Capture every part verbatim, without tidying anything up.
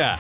Correria.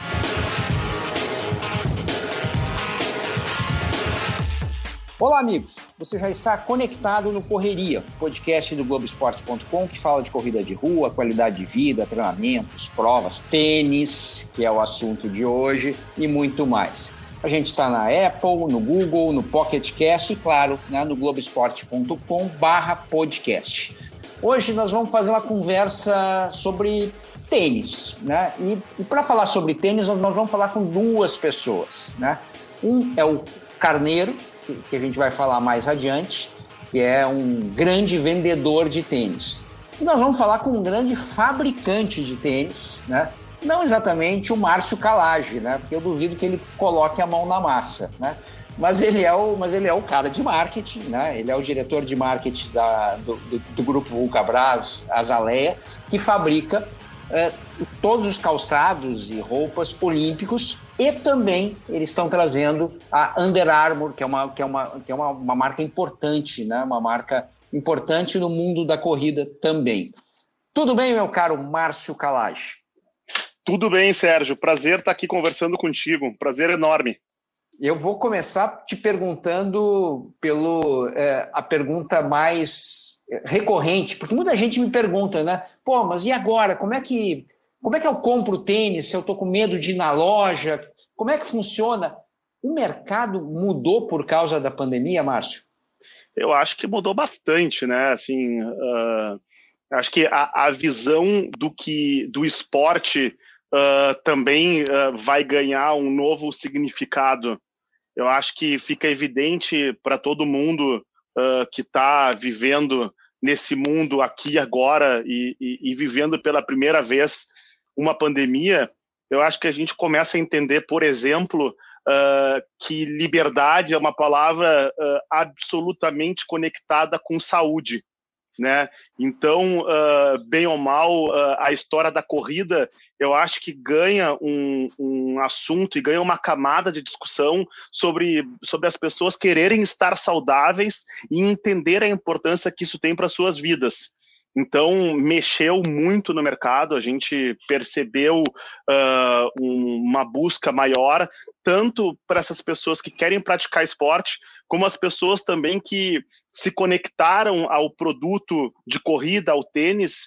Olá, amigos. Você já está conectado no Correria, podcast do Globo Esporte ponto com, que fala de corrida de rua, qualidade de vida, treinamentos, provas, tênis, que é o assunto de hoje, e muito mais. A gente está na Apple, no Google, no Pocket Cast e, claro, né, no globo esporte ponto com barra podcast. Hoje nós vamos fazer uma conversa sobre tênis, né? E, e para falar sobre tênis, nós vamos falar com duas pessoas, né? Um é o Carneiro, que, que a gente vai falar mais adiante, que é um grande vendedor de tênis. E nós vamos falar com um grande fabricante de tênis, né? Não exatamente o Márcio Calage, né? Porque eu duvido que ele coloque a mão na massa, né? Mas ele é o, mas ele é o cara de marketing, né? Ele é o diretor de marketing da, do, do, do grupo Vulcabras, Azaleia, que fabrica é, todos os calçados e roupas olímpicos, e também eles estão trazendo a Under Armour, que é uma, que é uma, que é uma, uma marca importante, né? Uma marca importante no mundo da corrida também. Tudo bem, meu caro Márcio Calage? Tudo bem, Sérgio. Prazer estar aqui conversando contigo. Prazer enorme. Eu vou começar te perguntando pelo é, a pergunta mais recorrente, porque muita gente me pergunta, né? Pô, mas e agora? Como é que, como é que eu compro tênis se eu estou com medo de ir na loja? Como é que funciona? O mercado mudou por causa da pandemia, Márcio? Eu acho que mudou bastante, né? Assim, uh, acho que a, a visão do que do esporte uh, também uh, vai ganhar um novo significado. Eu acho que fica evidente para todo mundo uh, que está vivendo nesse mundo aqui agora e, e, e vivendo pela primeira vez uma pandemia. Eu acho que a gente começa a entender, por exemplo, uh, que liberdade é uma palavra uh, absolutamente conectada com saúde, né? Então, uh, bem ou mal, uh, a história da corrida, eu acho que ganha um, um assunto e ganha uma camada de discussão sobre, sobre as pessoas quererem estar saudáveis e entender a importância que isso tem para suas vidas. Então, mexeu muito no mercado, a gente percebeu uh, um, uma busca maior, tanto para essas pessoas que querem praticar esporte, como as pessoas também que se conectaram ao produto de corrida, ao tênis,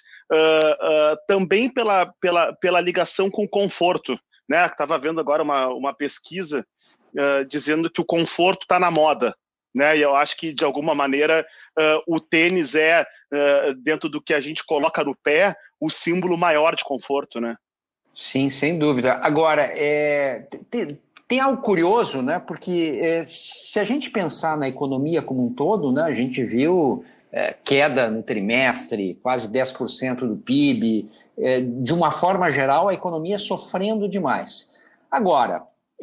uh, uh, também pela, pela, pela ligação com o conforto, né? Estava vendo agora uma, uma pesquisa uh, dizendo que o conforto está na moda, né? E eu acho que, de alguma maneira, uh, o tênis é, uh, dentro do que a gente coloca no pé, o símbolo maior de conforto, né? Sim, sem dúvida. Agora, é... tem, tem algo curioso, né? Porque é, se a gente pensar na economia como um todo, né, a gente viu é, queda no trimestre, quase dez por cento do P I B. É, de uma forma geral, a economia sofrendo demais. Agora,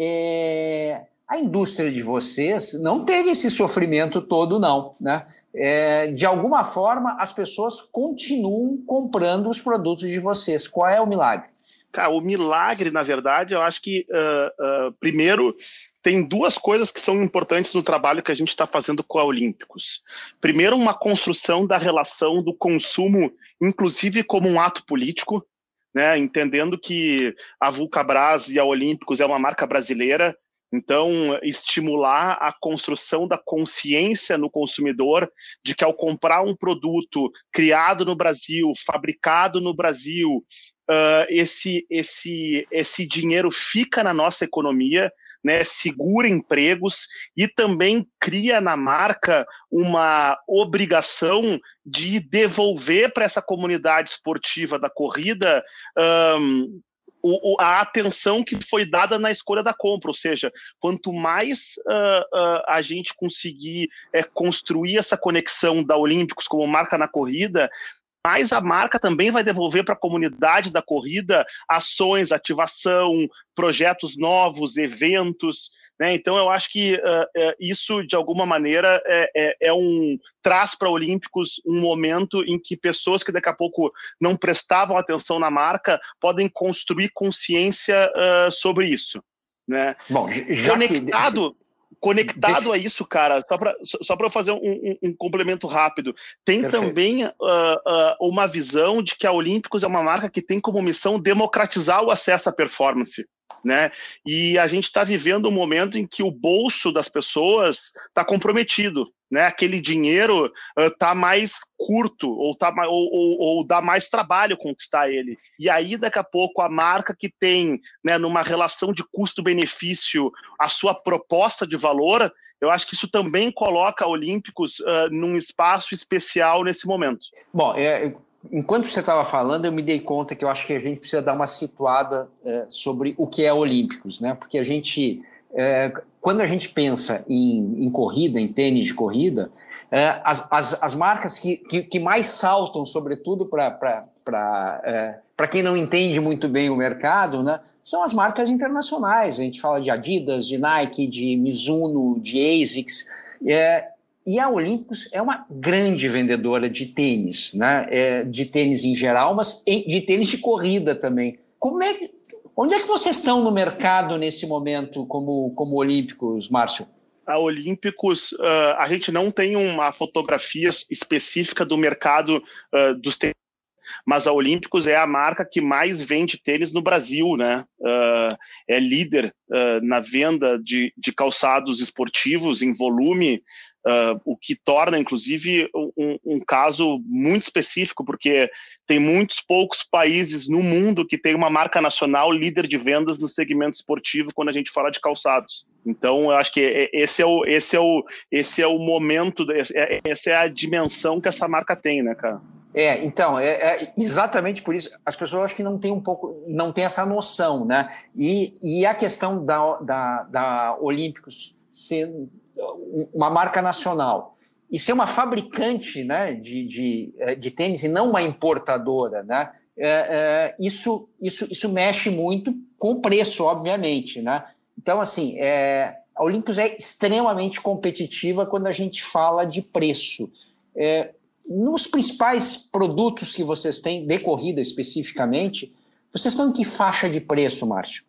é, a indústria de vocês não teve esse sofrimento todo, não, né? É, de alguma forma, as pessoas continuam comprando os produtos de vocês. Qual é o milagre? Cara, o milagre, na verdade, eu acho que, uh, uh, primeiro, tem duas coisas que são importantes no trabalho que a gente está fazendo com a Olímpicos. Primeiro, uma construção da relação do consumo, inclusive como um ato político, né? Entendendo que a Vulcabras e a Olímpicos é uma marca brasileira, então estimular a construção da consciência no consumidor de que, ao comprar um produto criado no Brasil, fabricado no Brasil, Uh, esse, esse, esse dinheiro fica na nossa economia, né, segura empregos e também cria na marca uma obrigação de devolver para essa comunidade esportiva da corrida um, o, o, a atenção que foi dada na escolha da compra. Ou seja, quanto mais uh, uh, a gente conseguir uh, construir essa conexão da Olímpicos como marca na corrida, mas a marca também vai devolver para a comunidade da corrida ações, ativação, projetos novos, eventos, né? Então eu acho que uh, uh, isso, de alguma maneira, é, é, é um traz para Olímpicos um momento em que pessoas que daqui a pouco não prestavam atenção na marca podem construir consciência uh, sobre isso, né? Bom, já Conectado... que... Conectado Deixa... a isso, cara, só para só para fazer um, um, um complemento rápido, tem Perfeito. também uh, uh, uma visão de que a Olímpicos é uma marca que tem como missão democratizar o acesso à performance. né? E a gente está vivendo um momento em que o bolso das pessoas está comprometido, né? Aquele dinheiro está uh, mais curto ou, tá, ou, ou, ou dá mais trabalho conquistar ele. E aí, daqui a pouco, a marca que tem, né, numa relação de custo-benefício, a sua proposta de valor, eu acho que isso também coloca a Olímpicos uh, num espaço especial nesse momento. Bom, é... enquanto você estava falando, eu me dei conta que eu acho que a gente precisa dar uma situada é, sobre o que é Olímpicos, né? Porque a gente, é, quando a gente pensa em, em corrida, em tênis de corrida, é, as, as, as marcas que, que, que mais saltam, sobretudo para é, para quem não entende muito bem o mercado, né? São as marcas internacionais. A gente fala de Adidas, de Nike, de Mizuno, de ASICS. É, E a Olímpicos é uma grande vendedora de tênis, né? É, de tênis em geral, mas de tênis de corrida também. Como é que, onde é que vocês estão no mercado nesse momento como, como Olímpicos, Márcio? A Olímpicos, uh, a gente não tem uma fotografia específica do mercado uh, dos tênis, mas a Olímpicos é a marca que mais vende tênis no Brasil, né? Uh, é líder uh, na venda de, de calçados esportivos em volume, uh, o que torna, inclusive, um, um caso muito específico, porque tem muitos poucos países no mundo que tem uma marca nacional líder de vendas no segmento esportivo quando a gente fala de calçados. Então, eu acho que esse é o, esse é o, esse é o momento, essa é a dimensão que essa marca tem, né, cara? É, então, é, é exatamente por isso. As pessoas acho que não têm um pouco, não têm essa noção, né? E, e a questão da, da, da Olímpicos ser uma marca nacional e ser uma fabricante, né, de, de, de tênis e não uma importadora, né? É, é, isso, isso, isso mexe muito com o preço, obviamente, né? Então, assim, é, a Olímpicos é extremamente competitiva quando a gente fala de preço. É, nos principais produtos que vocês têm, de corrida especificamente, vocês estão em que faixa de preço, Márcio?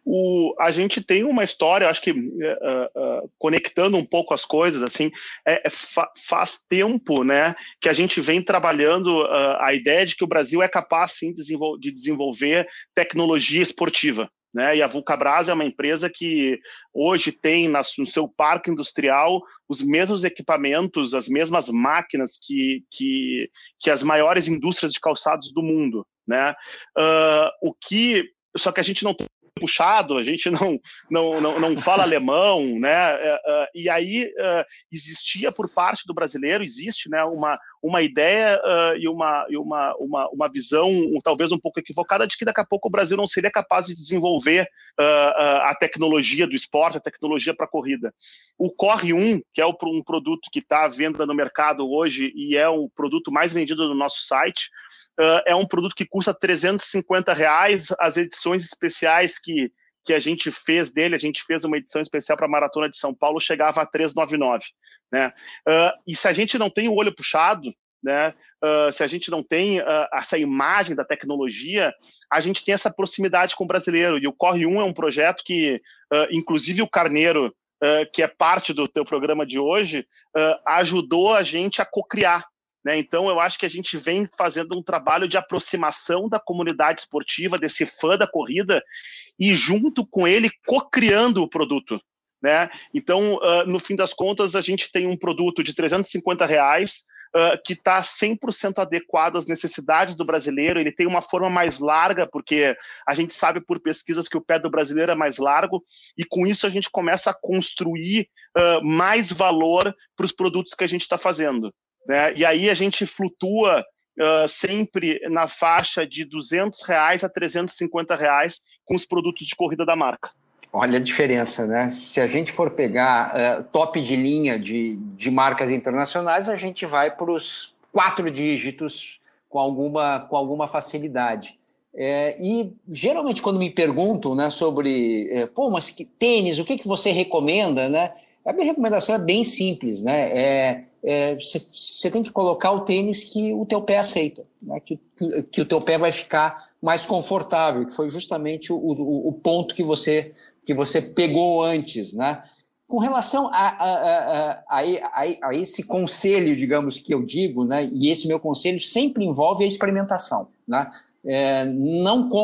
O, a gente tem uma história, acho que uh, uh, conectando um pouco as coisas, assim, é, fa, faz tempo, né, que a gente vem trabalhando uh, a ideia de que o Brasil é capaz, sim, de, desenvol- de desenvolver tecnologia esportiva. Né? E a Vulcabras é uma empresa que hoje tem na, no seu parque industrial os mesmos equipamentos, as mesmas máquinas que, que, que as maiores indústrias de calçados do mundo. Né? Uh, o que, só que a gente não tem puxado, a gente não, não, não, não fala alemão, né? Uh, e aí uh, existia por parte do brasileiro, existe, né, uma, uma ideia uh, e, uma, e uma, uma, uma visão um, talvez um pouco equivocada de que daqui a pouco o Brasil não seria capaz de desenvolver uh, uh, a tecnologia do esporte, a tecnologia para a corrida. O Corre um, que é um produto que está à venda no mercado hoje e é o produto mais vendido no nosso site, Uh, é um produto que custa trezentos e cinquenta reais. As edições especiais que, que a gente fez dele, a gente fez uma edição especial para a Maratona de São Paulo, chegava a trezentos e noventa e nove. Né? Uh, e se a gente não tem o olho puxado, né, uh, se a gente não tem uh, essa imagem da tecnologia, a gente tem essa proximidade com o brasileiro. E o Corre um é um projeto que, uh, inclusive o Carneiro, uh, que é parte do teu programa de hoje, uh, ajudou a gente a cocriar. Né? Então, eu acho que a gente vem fazendo um trabalho de aproximação da comunidade esportiva, desse fã da corrida, e junto com ele, co-criando o produto. Né? Então, uh, no fim das contas, a gente tem um produto de trezentos e cinquenta reais uh, que está cem por cento adequado às necessidades do brasileiro. Ele tem uma forma mais larga, porque a gente sabe por pesquisas que o pé do brasileiro é mais largo, e com isso a gente começa a construir uh, mais valor para os produtos que a gente está fazendo. Né? E aí a gente flutua uh, sempre na faixa de duzentos reais a trezentos e cinquenta reais com os produtos de corrida da marca. Olha a diferença, né? Se a gente for pegar uh, top de linha de, de marcas internacionais, a gente vai para os quatro dígitos com alguma, com alguma facilidade. É, e geralmente quando me perguntam, né, sobre é, pô, mas que tênis, o que, que você recomenda, né? A minha recomendação é bem simples, né? É, você é, tem que colocar o tênis que o teu pé aceita, né? que, que, que o teu pé vai ficar mais confortável, que foi justamente o, o, o ponto que você, que você pegou antes, né? Com relação a, a, a, a, a, a esse conselho, digamos, que eu digo, né? E esse meu conselho sempre envolve a experimentação, né? É, não compra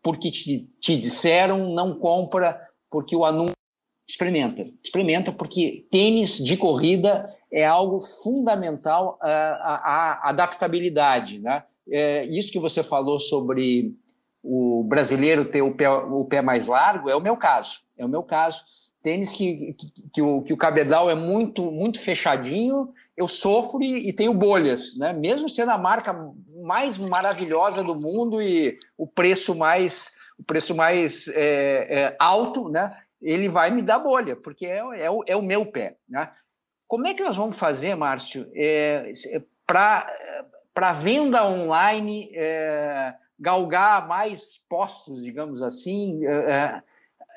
porque te, te disseram, não compra porque o anúncio... Experimenta, experimenta, porque tênis de corrida é algo fundamental, a, a, a adaptabilidade, né? É, isso que você falou sobre o brasileiro ter o pé, o pé mais largo é o meu caso, é o meu caso. Tênis que, que, que, o, que o cabedal é muito, muito fechadinho, eu sofro e, e tenho bolhas, né? Mesmo sendo a marca mais maravilhosa do mundo e o preço mais, o preço mais é, é, alto, né? Ele vai me dar bolha, porque é, é, o, é o meu pé, né? Como é que nós vamos fazer, Márcio, é, para venda online é, galgar mais postos, digamos assim? É,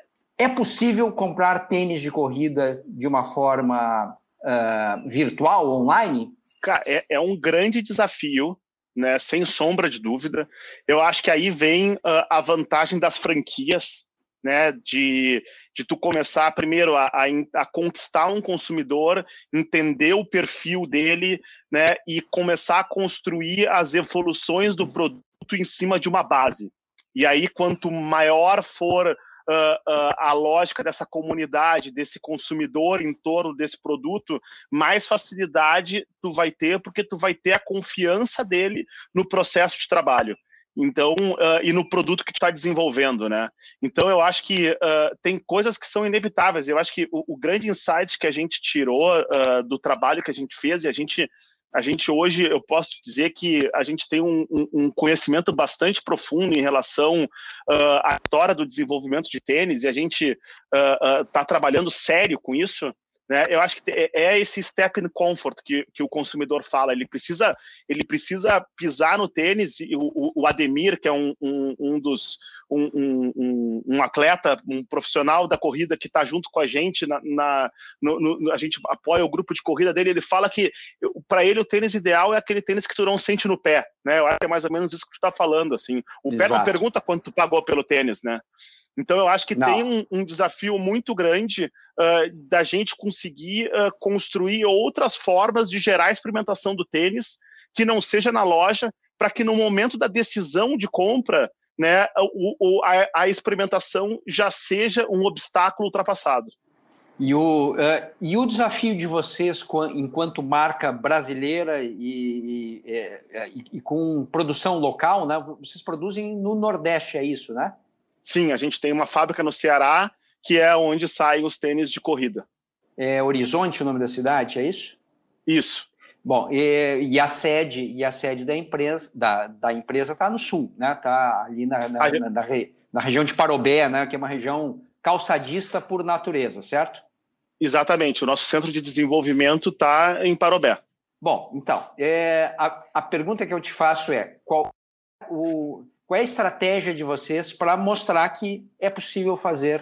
é possível comprar tênis de corrida de uma forma uh, virtual, online? Cara, é, é um grande desafio, né? Sem sombra de dúvida. Eu acho que aí vem uh, a vantagem das franquias, né, de, de tu começar primeiro a, a, a conquistar um consumidor, entender o perfil dele, né, e começar a construir as evoluções do produto em cima de uma base. E aí, quanto maior for uh, uh, a lógica dessa comunidade, desse consumidor em torno desse produto, mais facilidade tu vai ter, porque tu vai ter a confiança dele no processo de trabalho. Então, uh, e no produto que tu está desenvolvendo, né? Então, eu acho que uh, tem coisas que são inevitáveis. Eu acho que o, o grande insight que a gente tirou uh, do trabalho que a gente fez, e a gente, a gente hoje, eu posso dizer que a gente tem um, um, um conhecimento bastante profundo em relação uh, à história do desenvolvimento de tênis, e a gente está uh, uh, trabalhando sério com isso. Né? Eu acho que é esse step in comfort que, que o consumidor fala. Ele precisa, ele precisa pisar no tênis. E o, o Ademir, que é um, um, um dos um, um, um atleta, um profissional da corrida que está junto com a gente, na, na, no, no, a gente apoia o grupo de corrida dele. Ele fala que para ele o tênis ideal é aquele tênis que tu não sente no pé. Né? Eu acho que é mais ou menos isso que tu está falando. Assim. O Exato. Pé não pergunta quanto tu pagou pelo tênis, né? Então, eu acho que não. tem um, um desafio muito grande uh, da gente conseguir uh, construir outras formas de gerar a experimentação do tênis que não seja na loja, para que no momento da decisão de compra, né, o, o, a, a experimentação já seja um obstáculo ultrapassado. E o, uh, e o desafio de vocês, enquanto marca brasileira e, e, e, e com produção local, né? Vocês produzem no Nordeste, é isso, né? Sim, a gente tem uma fábrica no Ceará, que é onde saem os tênis de corrida. É Horizonte o nome da cidade, é isso? Isso. Bom, e, e a sede, e a sede da empresa da, da empresa está no sul, né? Está ali na, na, gente... na, na, na região de Parobé, né? Que é uma região calçadista por natureza, certo? Exatamente. O nosso centro de desenvolvimento está em Parobé. Bom, então, é, a, a pergunta que eu te faço é qual o... Qual é a estratégia de vocês para mostrar que é possível fazer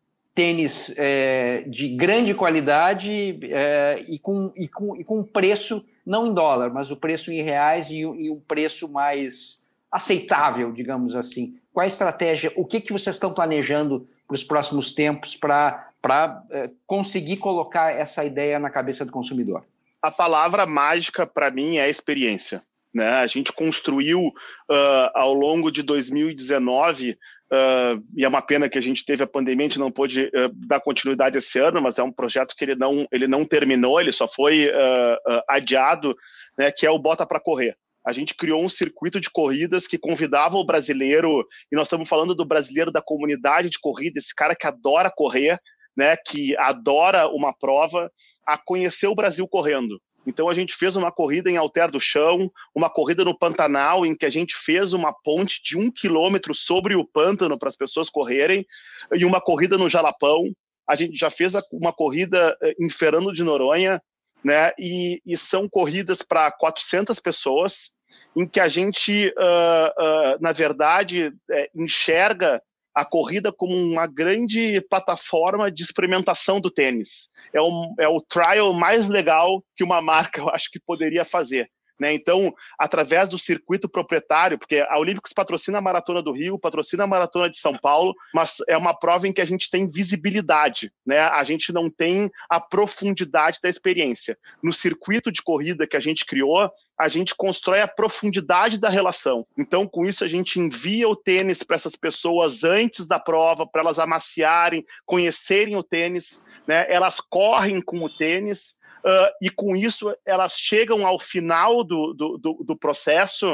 tênis é, de grande qualidade é, e, com, e, com, e com preço, não em dólar, mas o preço em reais e, e um preço mais aceitável, digamos assim? Qual é a estratégia? O que, que vocês estão planejando para os próximos tempos para é, conseguir colocar essa ideia na cabeça do consumidor? A palavra mágica para mim é experiência. Né? A gente construiu uh, ao longo de dois mil e dezenove, uh, e é uma pena que a gente teve a pandemia, a gente não pôde uh, dar continuidade esse ano, mas é um projeto que ele não, ele não terminou, ele só foi uh, uh, adiado, né, que é o Bota para Correr. A gente criou um circuito de corridas que convidava o brasileiro, e nós estamos falando do brasileiro da comunidade de corrida, esse cara que adora correr, né, que adora uma prova, a conhecer o Brasil correndo. Então, a gente fez uma corrida em Alter do Chão, uma corrida no Pantanal, em que a gente fez uma ponte de um quilômetro sobre o pântano para as pessoas correrem, e uma corrida no Jalapão. A gente já fez uma corrida em Fernando de Noronha, né? E, e são corridas para quatrocentas pessoas, em que a gente, uh, uh, na verdade, é, enxerga a corrida como uma grande plataforma de experimentação do tênis. É o, é o trial mais legal que uma marca, eu acho, que poderia fazer. Né? Então, através do circuito proprietário, porque a Olímpicos patrocina a Maratona do Rio, patrocina a Maratona de São Paulo, mas é uma prova em que a gente tem visibilidade, né? A gente não tem a profundidade da experiência. No circuito de corrida que a gente criou, a gente constrói a profundidade da relação. Então, com isso, a gente envia o tênis para essas pessoas antes da prova, para elas amaciarem, conhecerem o tênis, né? Elas correm com o tênis, uh, e com isso elas chegam ao final do, do, do, do processo,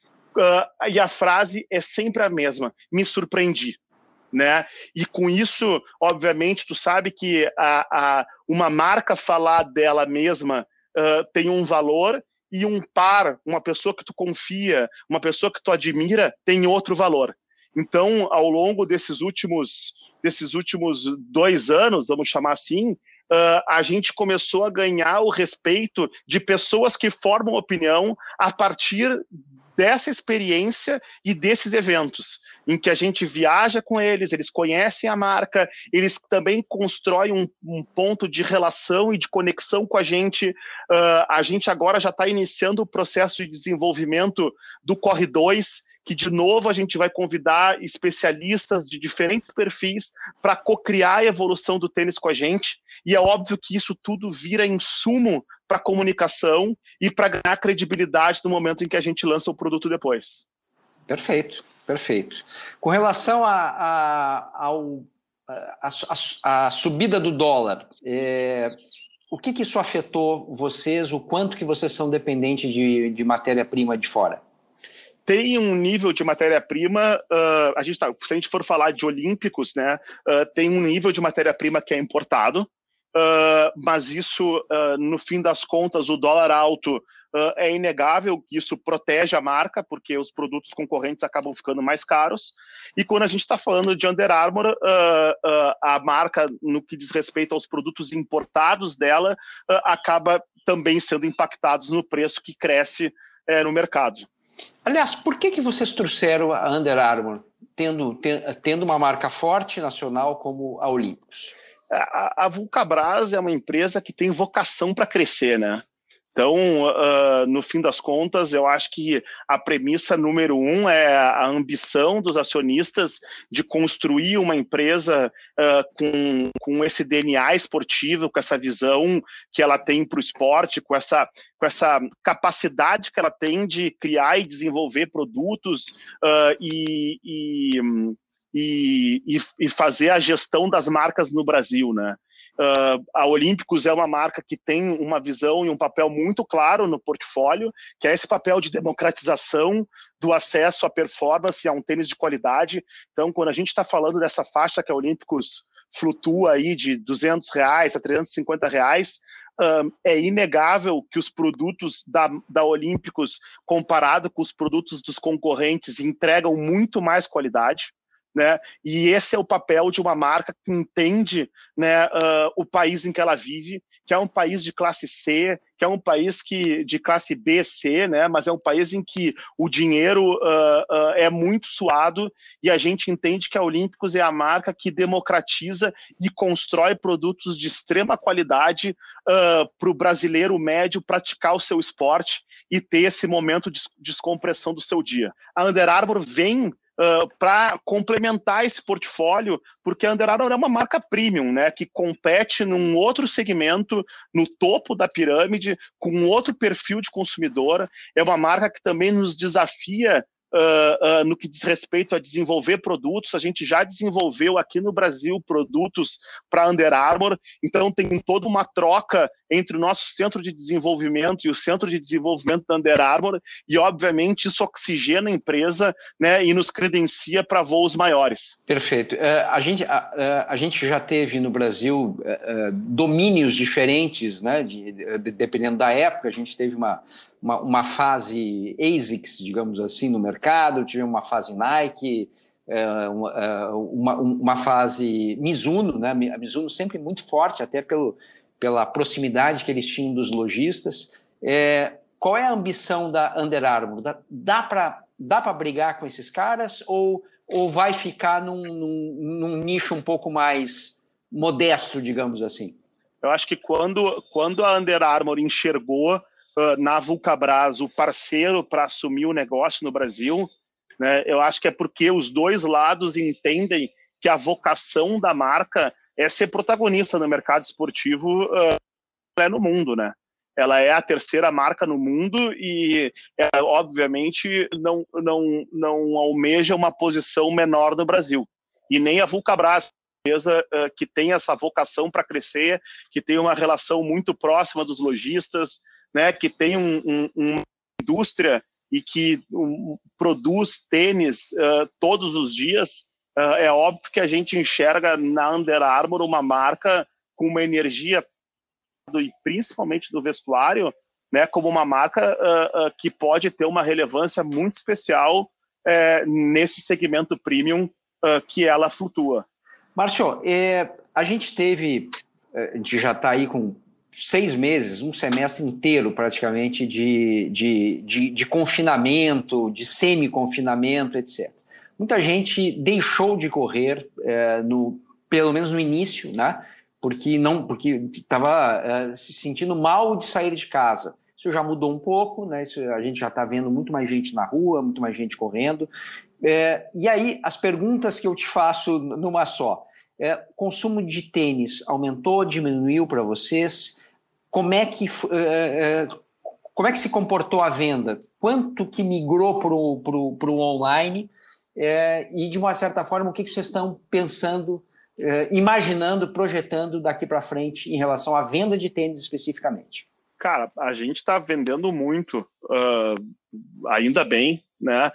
uh, e a frase é sempre a mesma: me surpreendi. Né? E com isso, obviamente, tu sabe que a, a, uma marca falar dela mesma uh, tem um valor, e um par, uma pessoa que tu confia, uma pessoa que tu admira, tem outro valor. Então, ao longo desses últimos, desses últimos dois anos, vamos chamar assim, uh, a gente começou a ganhar o respeito de pessoas que formam opinião a partir dessa experiência e desses eventos, em que a gente viaja com eles, eles conhecem a marca, eles também constroem um, um ponto de relação e de conexão com a gente. Uh, a gente agora já está iniciando o processo de desenvolvimento do Corre dois, que, de novo, a gente vai convidar especialistas de diferentes perfis para co-criar a evolução do tênis com a gente, e é óbvio que isso tudo vira insumo para a comunicação e para ganhar credibilidade no momento em que a gente lança o produto depois. Perfeito, perfeito. Com relação a, a, ao, a, a, a subida do dólar, é, o que, que isso afetou vocês, o quanto que vocês são dependentes de, de matéria-prima de fora? Tem um nível de matéria-prima, uh, a gente tá, se a gente for falar de olímpicos, né, uh, tem um nível de matéria-prima que é importado, uh, mas isso, uh, no fim das contas, o dólar alto uh, é inegável que isso protege a marca, porque os produtos concorrentes acabam ficando mais caros. E quando a gente está falando de Under Armour, uh, uh, a marca, no que diz respeito aos produtos importados dela, uh, acaba também sendo impactados no preço que cresce uh, no mercado. Aliás, por que, que vocês trouxeram a Under Armour, tendo, tendo uma marca forte nacional como a Olímpicos? A, a Vulcabras é uma empresa que tem vocação para crescer, né? Então, uh, no fim das contas, eu acho que a premissa número um é a ambição dos acionistas de construir uma empresa uh, com, com esse D N A esportivo, com essa visão que ela tem para o esporte, com essa, com essa capacidade que ela tem de criar e desenvolver produtos uh, e, e, e, e fazer a gestão das marcas no Brasil, né? Uh, a Olímpicos é uma marca que tem uma visão e um papel muito claro no portfólio, que é esse papel de democratização do acesso à performance, a um tênis de qualidade. Então, quando a gente está falando dessa faixa que a Olímpicos flutua aí de duzentos reais a trezentos e cinquenta reais, uh, é inegável que os produtos da, da Olímpicos, comparado com os produtos dos concorrentes, entregam muito mais qualidade. Né? E esse é o papel de uma marca que entende, né, uh, o país em que ela vive, que é um país de classe C, que é um país que, de classe B, C, né, mas é um país em que o dinheiro uh, uh, é muito suado, e a gente entende que a Olímpicos é a marca que democratiza e constrói produtos de extrema qualidade uh, para o brasileiro médio praticar o seu esporte e ter esse momento de descompressão do seu dia. A Under Armour vem Uh, para complementar esse portfólio, porque a Under Armour é uma marca premium, né, que compete num outro segmento, no topo da pirâmide, com outro perfil de consumidor. É uma marca que também nos desafia Uh, uh, no que diz respeito a desenvolver produtos. A gente já desenvolveu aqui no Brasil produtos para Under Armour, então tem toda uma troca entre o nosso centro de desenvolvimento e o centro de desenvolvimento da Under Armour, e obviamente isso oxigena a empresa, né, e nos credencia para voos maiores. Perfeito. Uh, a, gente, uh, a gente já teve no Brasil uh, domínios diferentes, né, de, de, dependendo da época. A gente teve uma Uma, uma fase ASICS, digamos assim, no mercado, tivemos uma fase Nike, uma, uma, uma fase Mizuno, né? A Mizuno sempre muito forte, até pelo, pela proximidade que eles tinham dos lojistas. É, qual é a ambição da Under Armour? Dá, dá para dá para brigar com esses caras, ou, ou vai ficar num, num, num nicho um pouco mais modesto, digamos assim? Eu acho que quando, quando a Under Armour enxergou Uh, na Vulcabras o parceiro para assumir o negócio no Brasil, né, eu acho que é porque os dois lados entendem que a vocação da marca é ser protagonista no mercado esportivo uh, no mundo, né? ela é a terceira marca no mundo e, ela, obviamente, não, não, não almeja uma posição menor no Brasil. E nem a Vulcabras, empresa uh, que tem essa vocação para crescer, que tem uma relação muito próxima dos lojistas, né, que tem um, um, uma indústria e que um, produz tênis uh, todos os dias. Uh, é óbvio que a gente enxerga na Under Armour uma marca com uma energia, do, e principalmente do vestuário, né, como uma marca uh, uh, que pode ter uma relevância muito especial uh, nesse segmento premium uh, que ela flutua. Márcio, é, a gente teve, a gente já está aí com seis meses, um semestre inteiro praticamente de, de, de, de confinamento, de semi-confinamento, etcétera. Muita gente deixou de correr, é, no, pelo menos no início, né? Porque não, porque estava é, se sentindo mal de sair de casa. Isso já mudou um pouco, né? Isso, a gente já está vendo muito mais gente na rua, muito mais gente correndo. É, e aí, as perguntas que eu te faço numa só. É, consumo de tênis aumentou, diminuiu para vocês? Como é que, é, como é que se comportou a venda? Quanto que migrou para o online? É, e, de uma certa forma, o que, que vocês estão pensando, é, imaginando, projetando daqui para frente em relação à venda de tênis especificamente? Cara, a gente está vendendo muito, uh, ainda bem, né?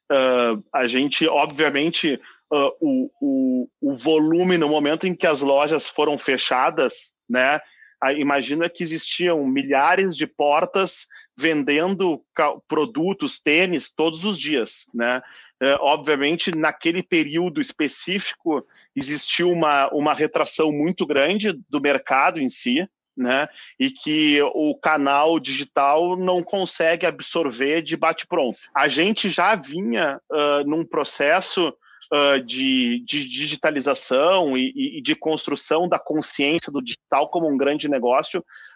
Uh, a gente, obviamente, uh, o, o, o volume no momento em que as lojas foram fechadas, né? Imagina que existiam milhares de portas vendendo produtos, tênis, todos os dias, né? Uh, obviamente, naquele período específico, existiu uma, uma retração muito grande do mercado em si, né? E que o canal digital não consegue absorver de bate-pronto. A gente já vinha uh, num processo uh, de, de digitalização e, e de construção da consciência do digital como um grande negócio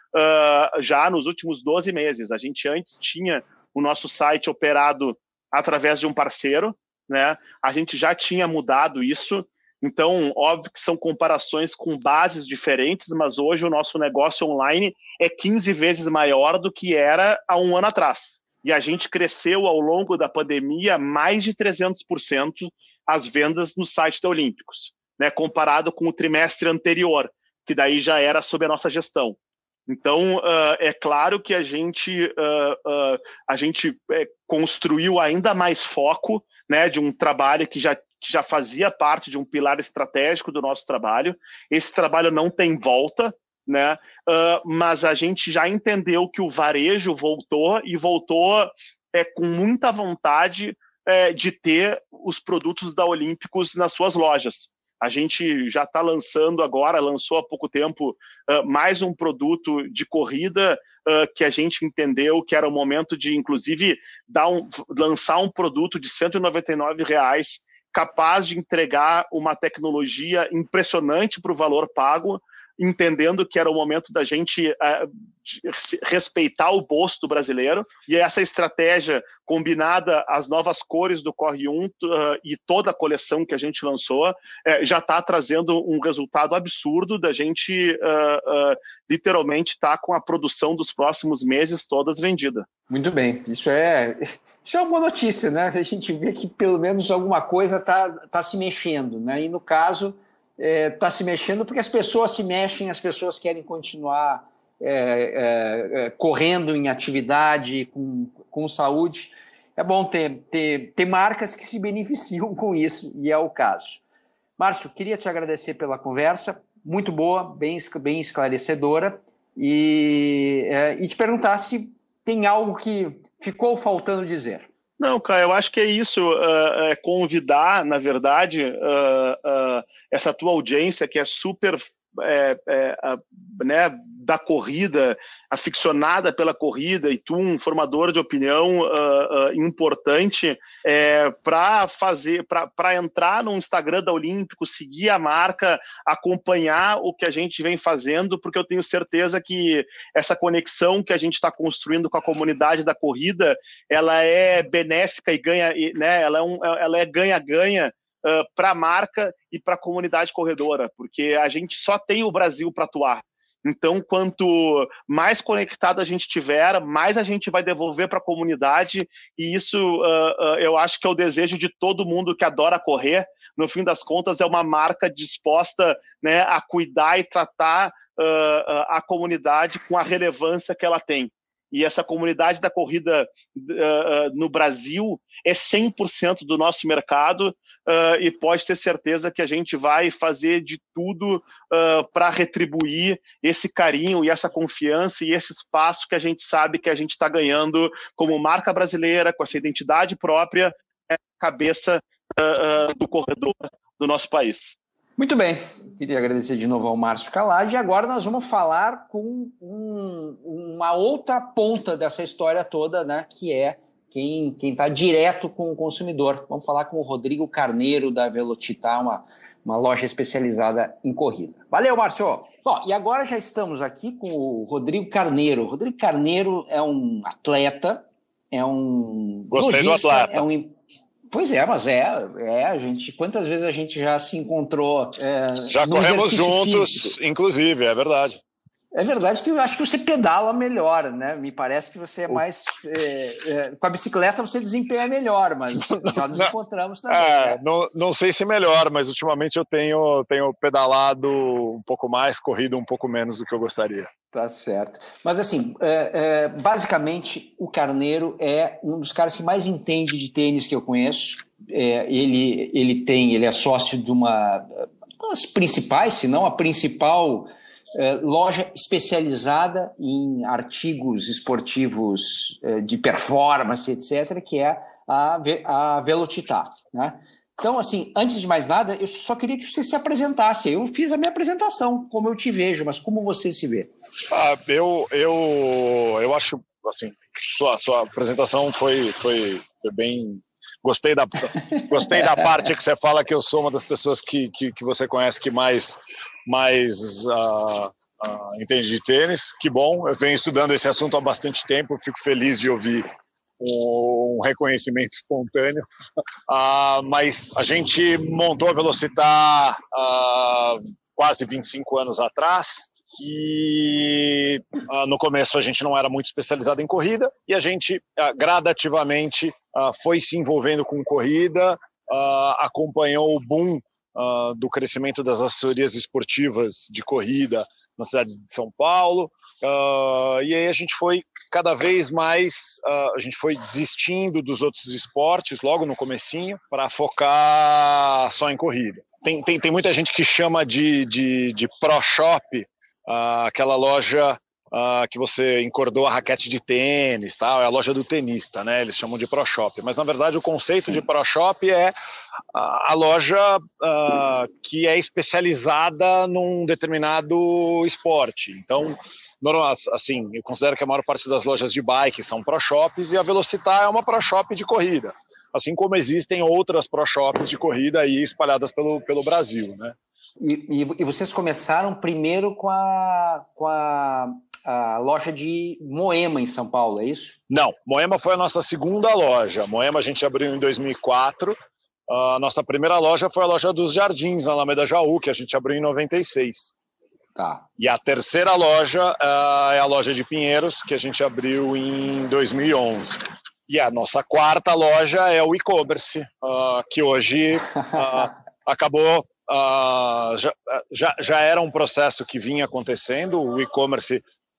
uh, já nos últimos doze meses. A gente antes tinha o nosso site operado através de um parceiro, né? A gente já tinha mudado isso. Então, óbvio que são comparações com bases diferentes, mas hoje o nosso negócio online é quinze vezes maior do que era há um ano atrás. E a gente cresceu ao longo da pandemia mais de trezentos por cento as vendas no site da Olímpicos, né, comparado com o trimestre anterior, que daí já era sob a nossa gestão. Então, uh, é claro que a gente, uh, uh, a gente uh, construiu ainda mais foco, né, de um trabalho que já que já fazia parte de um pilar estratégico do nosso trabalho. Esse trabalho não tem volta, né? Uh, mas a gente já entendeu que o varejo voltou e voltou é, com muita vontade é, de ter os produtos da Olímpicos nas suas lojas. A gente já está lançando agora, lançou há pouco tempo, uh, mais um produto de corrida uh, que a gente entendeu que era o momento de, inclusive, dar um, lançar um produto de cento e noventa e nove reais capaz de entregar uma tecnologia impressionante para o valor pago, entendendo que era o momento da gente uh, respeitar o bolso do brasileiro. E essa estratégia, combinada às novas cores do Corre um uh, e toda a coleção que a gente lançou, uh, já está trazendo um resultado absurdo da gente uh, uh, literalmente estar tá com a produção dos próximos meses todas vendida. Muito bem. Isso é... Isso é uma boa notícia, né? A gente vê que pelo menos alguma coisa está tá se mexendo, né? E no caso, está é, se mexendo porque as pessoas se mexem, as pessoas querem continuar é, é, é, correndo em atividade, com, com saúde. É bom ter, ter, ter marcas que se beneficiam com isso, e é o caso. Márcio, queria te agradecer pela conversa, muito boa, bem, bem esclarecedora, e, é, e te perguntar se tem algo que ficou faltando dizer. Não, cara, eu acho que é isso, uh, é convidar, na verdade, uh, uh, essa tua audiência que é super é, é, uh, né, da corrida, aficionada pela corrida, e tu um formador de opinião uh, uh, importante é, para fazer, para entrar no Instagram da Olímpico, seguir a marca, acompanhar o que a gente vem fazendo, porque eu tenho certeza que essa conexão que a gente está construindo com a comunidade da corrida, ela é benéfica e ganha, né, ela é um, ela é ganha-ganha uh, para a marca e para a comunidade corredora, porque a gente só tem o Brasil para atuar. Então, quanto mais conectado a gente tiver, mais a gente vai devolver para a comunidade, e isso uh, uh, eu acho que é o desejo de todo mundo que adora correr. No fim das contas, é uma marca disposta, né, a cuidar e tratar uh, uh, a comunidade com a relevância que ela tem. E essa comunidade da corrida uh, no Brasil é cem por cento do nosso mercado, uh, e pode ter certeza que a gente vai fazer de tudo uh, para retribuir esse carinho e essa confiança e esse espaço que a gente sabe que a gente está ganhando como marca brasileira, com essa identidade própria, é a cabeça uh, uh, do corredor do nosso país. Muito bem, queria agradecer de novo ao Márcio Calage, e agora nós vamos falar com um, uma outra ponta dessa história toda, né, que é quem está direto com o consumidor. Vamos falar com o Rodrigo Carneiro, da Velocitar, uma, uma loja especializada em corrida. Valeu, Márcio! Bom, e agora já estamos aqui com o Rodrigo Carneiro. O Rodrigo Carneiro é um atleta, é um Gostei lojista, do atleta. é um... Pois é, mas é, é, a gente, quantas vezes a gente já se encontrou é, já corremos juntos, físico. Inclusive, é verdade. É verdade que eu acho que você pedala melhor, né? Me parece que você é mais... É, é, com a bicicleta você desempenha melhor, mas já nos encontramos também. É, né? não, não sei se melhor, mas ultimamente eu tenho, tenho pedalado um pouco mais, corrido um pouco menos do que eu gostaria. Tá certo. Mas assim, é, é, basicamente o Carneiro é um dos caras que mais entende de tênis que eu conheço. É, ele, ele tem, ele é sócio de uma das principais, se não a principal é, loja especializada em artigos esportivos é, de performance, etcétera, que é a, a Velocitar, né? Então, assim, antes de mais nada, eu só queria que você se apresentasse. Eu fiz a minha apresentação, como eu te vejo, mas como você se vê? Ah, eu, eu, eu acho, assim, sua, sua apresentação foi, foi, foi bem... Gostei da, gostei da parte que você fala que eu sou uma das pessoas que, que, que você conhece que mais, mais uh, uh, entende de tênis. Que bom, eu venho estudando esse assunto há bastante tempo, fico feliz de ouvir um reconhecimento espontâneo, uh, mas a gente montou a Velocitar uh, quase vinte e cinco anos atrás, e uh, no começo a gente não era muito especializado em corrida, e a gente uh, gradativamente uh, foi se envolvendo com corrida, uh, acompanhou o boom uh, do crescimento das assessorias esportivas de corrida na cidade de São Paulo. Uh, e aí a gente foi cada vez mais, uh, a gente foi desistindo dos outros esportes logo no comecinho para focar só em corrida. Tem, tem, tem muita gente que chama de, de, de Pro Shop, uh, aquela loja uh, que você encordou a raquete de tênis, tal, é a loja do tenista, né? Eles chamam de Pro Shop, mas na verdade o conceito Sim. de Pro Shop é a, a loja uh, que é especializada num determinado esporte. Então, assim, eu considero que a maior parte das lojas de bike são Pro Shops, e a Velocitar é uma Pro Shop de corrida, assim como existem outras Pro Shops de corrida aí espalhadas pelo, pelo Brasil, né? E, e, e vocês começaram primeiro com a, com a, a loja de Moema em São Paulo, é isso? Não, Moema foi a nossa segunda loja. Moema a gente abriu em dois mil e quatro. A nossa primeira loja foi a loja dos Jardins, na Alameda Jaú, que a gente abriu em noventa e seis. Tá. E a terceira loja uh, é a loja de Pinheiros, que a gente abriu em dois mil e onze. E a nossa quarta loja é o e-commerce, uh, que hoje uh, acabou, uh, já, já, já era um processo que vinha acontecendo, o e-commerce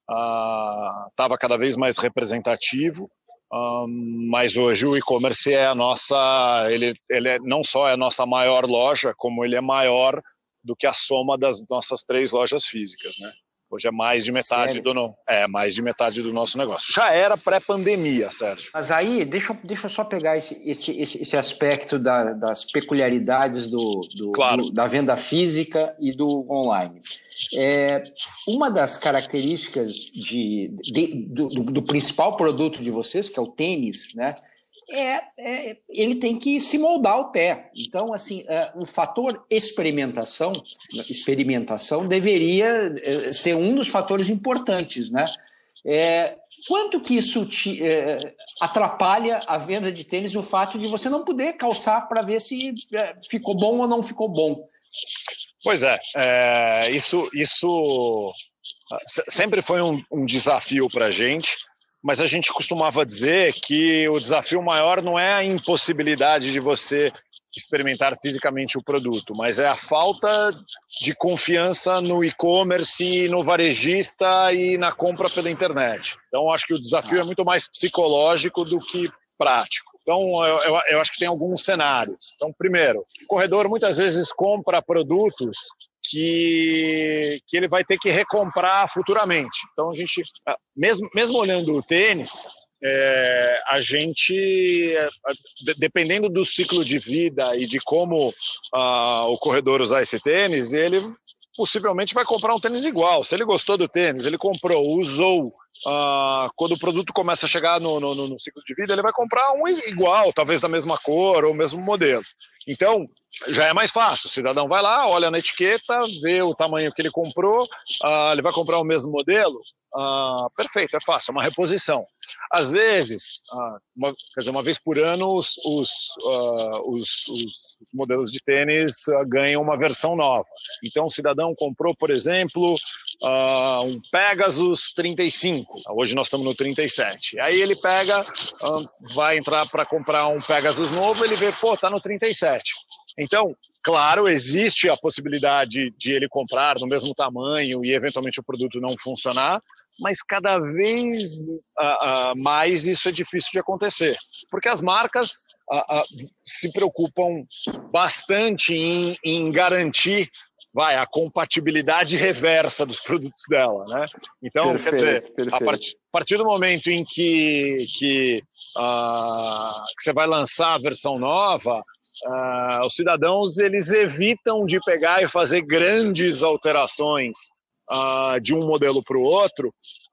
estava uh, cada vez mais representativo, um, mas hoje o e-commerce é a nossa, ele, ele é, não só é a nossa maior loja, como ele é maior do que a soma das nossas três lojas físicas, né? Hoje é mais de metade Sério? do no... é mais de metade do nosso negócio. Já era pré-pandemia, Sérgio. Mas aí, deixa, deixa eu só pegar esse, esse, esse, esse aspecto da, das peculiaridades do, do, claro. do, da venda física e do online. É, uma das características de, de, do, do principal produto de vocês, que é o tênis, né? É, é, ele tem que se moldar o pé. Então, assim, é, o fator experimentação, experimentação deveria é, ser um dos fatores importantes, né? É, quanto que isso te, é, atrapalha a venda de tênis, o fato de você não poder calçar para ver se é, ficou bom ou não ficou bom? Pois é, é isso, isso sempre foi um, um desafio para a gente, mas a gente costumava dizer que o desafio maior não é a impossibilidade de você experimentar fisicamente o produto, mas é a falta de confiança no e-commerce, no varejista e na compra pela internet. Então, acho que o desafio é muito mais psicológico do que prático. Então, eu, eu, eu acho que tem alguns cenários. Então, primeiro, o corredor muitas vezes compra produtos que, que ele vai ter que recomprar futuramente. Então, a gente, mesmo, mesmo olhando o tênis, é, a gente, dependendo do ciclo de vida e de como uh, o corredor usar esse tênis, ele possivelmente vai comprar um tênis igual. Se ele gostou do tênis, ele comprou, usou, uh, quando o produto começa a chegar no, no, no ciclo de vida, ele vai comprar um igual, talvez da mesma cor ou mesmo modelo. Então, já é mais fácil. O cidadão vai lá, olha na etiqueta, vê o tamanho que ele comprou, uh, ele vai comprar o mesmo modelo. Uh, perfeito, é fácil, é uma reposição. Às vezes, uh, uma, quer dizer, uma vez por ano, os, os, uh, os, os, os modelos de tênis uh, ganham uma versão nova. Então, o cidadão comprou, por exemplo, uh, um Pegasus trinta e cinco. Hoje nós estamos no trinta e sete. Aí ele pega, uh, vai entrar para comprar um Pegasus novo, ele vê, pô, tá no trinta e sete. Então, claro, existe a possibilidade de ele comprar no mesmo tamanho e eventualmente o produto não funcionar, mas cada vez uh, uh, mais isso é difícil de acontecer, porque as marcas uh, uh, se preocupam bastante em, em garantir vai, a compatibilidade reversa dos produtos dela, né? Então, perfeito, quer dizer, a partir, a partir do momento em que, que, uh, que você vai lançar a versão nova, uh, os cidadãos eles evitam de pegar e fazer grandes alterações Uh, de um modelo para o outro,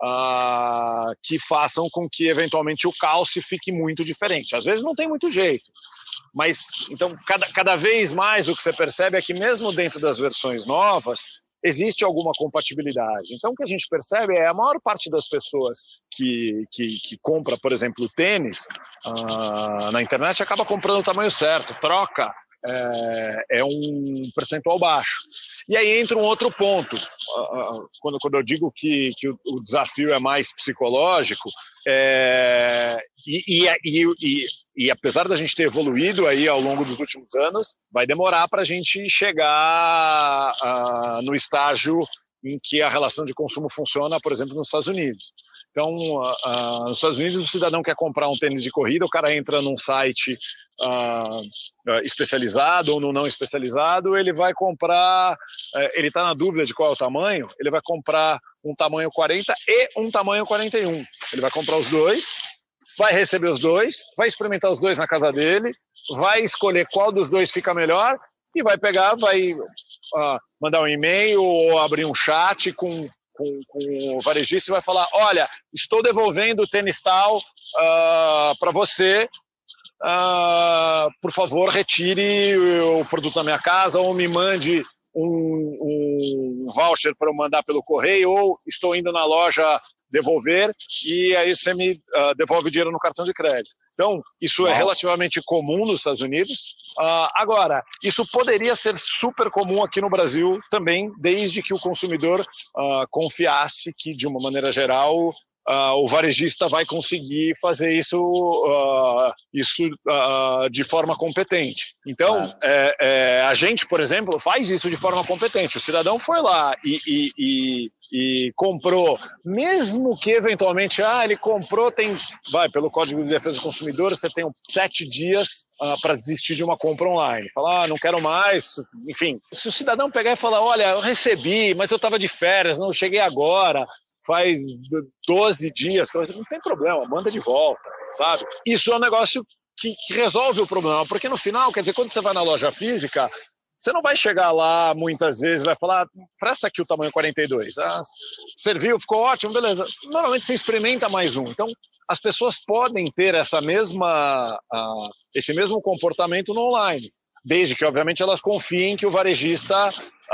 uh, que façam com que, eventualmente, o calce fique muito diferente. Às vezes não tem muito jeito, mas, então, cada, cada vez mais o que você percebe é que, mesmo dentro das versões novas, existe alguma compatibilidade. Então, o que a gente percebe é a maior parte das pessoas que, que, que compra, por exemplo, tênis uh, na internet, acaba comprando o tamanho certo, troca, é, é um percentual baixo. E aí entra um outro ponto, quando, quando eu digo que, que o, o desafio é mais psicológico, é, e, e, e, e, e apesar da gente ter evoluído aí ao longo dos últimos anos, vai demorar para a gente chegar uh, no estágio em que a relação de consumo funciona, por exemplo, nos Estados Unidos. Então, uh, uh, nos Estados Unidos, o cidadão quer comprar um tênis de corrida, o cara entra num site uh, uh, especializado ou no não especializado, ele vai comprar, uh, ele está na dúvida de qual é o tamanho, ele vai comprar um tamanho quarenta e um tamanho quarenta e um. Ele vai comprar os dois, vai receber os dois, vai experimentar os dois na casa dele, vai escolher qual dos dois fica melhor e vai pegar, vai uh, mandar um e-mail ou abrir um chat com... Com, com o varejista e vai falar, olha, estou devolvendo o tênis tal uh, para você, uh, por favor, retire o produto da minha casa ou me mande um, um voucher para eu mandar pelo correio, ou estou indo na loja devolver e aí você me uh, devolve o dinheiro no cartão de crédito. Então, isso é relativamente comum nos Estados Unidos. Uh, agora, isso poderia ser super comum aqui no Brasil também, desde que o consumidor uh, confiasse que, de uma maneira geral, uh, o varejista vai conseguir fazer isso, uh, isso uh, de forma competente. Então, claro. é, é, a gente, por exemplo, faz isso de forma competente. O cidadão foi lá e... e, e e comprou, mesmo que eventualmente, ah, ele comprou, tem, vai, pelo Código de Defesa do Consumidor, você tem sete dias uh, para desistir de uma compra online. Falar, ah, não quero mais, enfim. Se o cidadão pegar e falar, olha, eu recebi, mas eu estava de férias, não cheguei agora, faz doze dias, não tem problema, manda de volta, sabe? Isso é um negócio que, que resolve o problema, porque no final, quer dizer, quando você vai na loja física, você não vai chegar lá muitas vezes e vai falar, presta aqui o tamanho quarenta e dois. Ah, serviu, ficou ótimo, beleza. Normalmente você experimenta mais um. Então, as pessoas podem ter essa mesma, uh, esse mesmo comportamento no online, desde que, obviamente, elas confiem que o varejista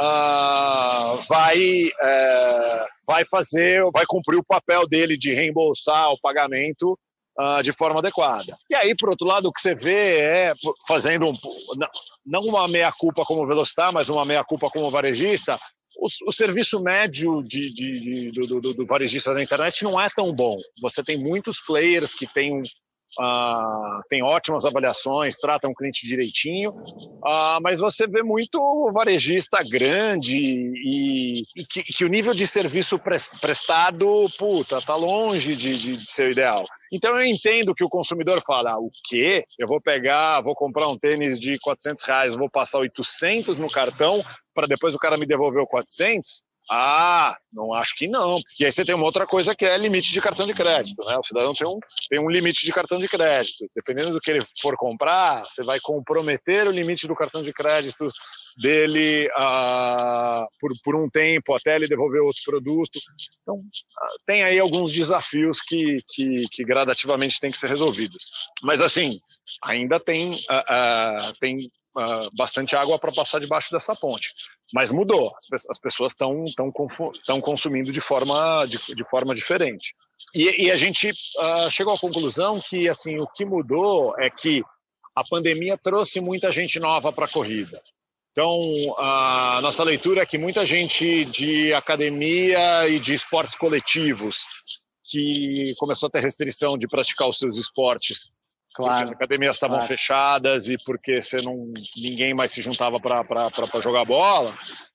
uh, vai, uh, vai fazer, vai cumprir o papel dele de reembolsar o pagamento Uh, de forma adequada. E aí, por outro lado, o que você vê é, fazendo um, não uma meia-culpa como Velocitar, mas uma meia-culpa como varejista, o, o serviço médio de, de, de, do, do, do varejista da internet não é tão bom. Você tem muitos players que têm um Uh, tem ótimas avaliações, tratam o cliente direitinho, uh, mas você vê muito varejista grande e, e que, que o nível de serviço prestado, puta, tá longe de, de, de ser o ideal. Então eu entendo que o consumidor fala, ah, o quê? Eu vou pegar, vou comprar um tênis de quatrocentos reais, vou passar oitocentos no cartão para depois o cara me devolver o quatrocentos? Ah, não acho que não. E aí você tem uma outra coisa que é limite de cartão de crédito, né? O cidadão tem um, tem um limite de cartão de crédito. Dependendo do que ele for comprar, você vai comprometer o limite do cartão de crédito dele uh, por, por um tempo, até ele devolver outro produto. Então, uh, tem aí alguns desafios que, que, que gradativamente têm que ser resolvidos. Mas, assim, ainda tem, uh, uh, tem uh, bastante água para passar debaixo dessa ponte. Mas mudou, as pessoas estão estão consumindo de forma, de, de forma diferente. E, e a gente uh, chegou à conclusão que assim, o que mudou é que a pandemia trouxe muita gente nova para a corrida. Então, a nossa leitura é que muita gente de academia e de esportes coletivos que começou a ter restrição de praticar os seus esportes, claro, porque as academias estavam claro. fechadas e porque você não, ninguém mais se juntava para jogar bola,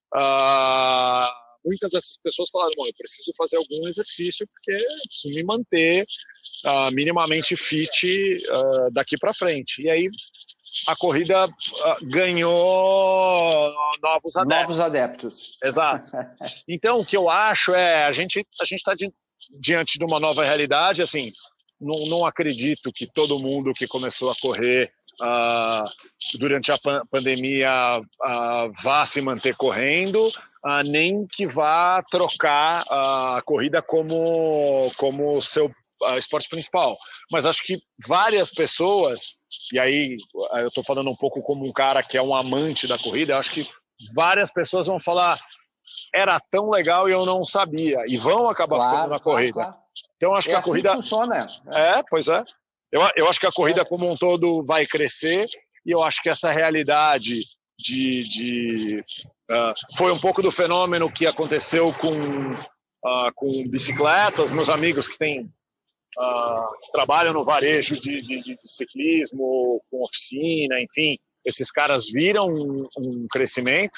uh, muitas dessas pessoas falaram, bom, eu preciso fazer algum exercício porque eu preciso me manter uh, minimamente fit uh, daqui para frente. E aí a corrida uh, ganhou novos adeptos. Novos adeptos. Exato. Então, o que eu acho é, a gente a gente está di diante de uma nova realidade, assim, Não, não acredito que todo mundo que começou a correr uh, durante a pan pandemia uh, vá se manter correndo, uh, nem que vá trocar uh, a corrida como, como seu uh, esporte principal. Mas acho que várias pessoas, e aí eu estou falando um pouco como um cara que é um amante da corrida, eu acho que várias pessoas vão falar, era tão legal e eu não sabia, e vão acabar claro, ficando na corrida. Claro, claro. Então, acho é que a assim corrida. Que funciona. É, pois é. Eu, eu acho que a corrida é. como um todo vai crescer e eu acho que essa realidade de. de uh, foi um pouco do fenômeno que aconteceu com, uh, com bicicletas. Meus amigos que têm. Uh, que trabalham no varejo de, de, de ciclismo, com oficina, enfim, esses caras viram um, um crescimento.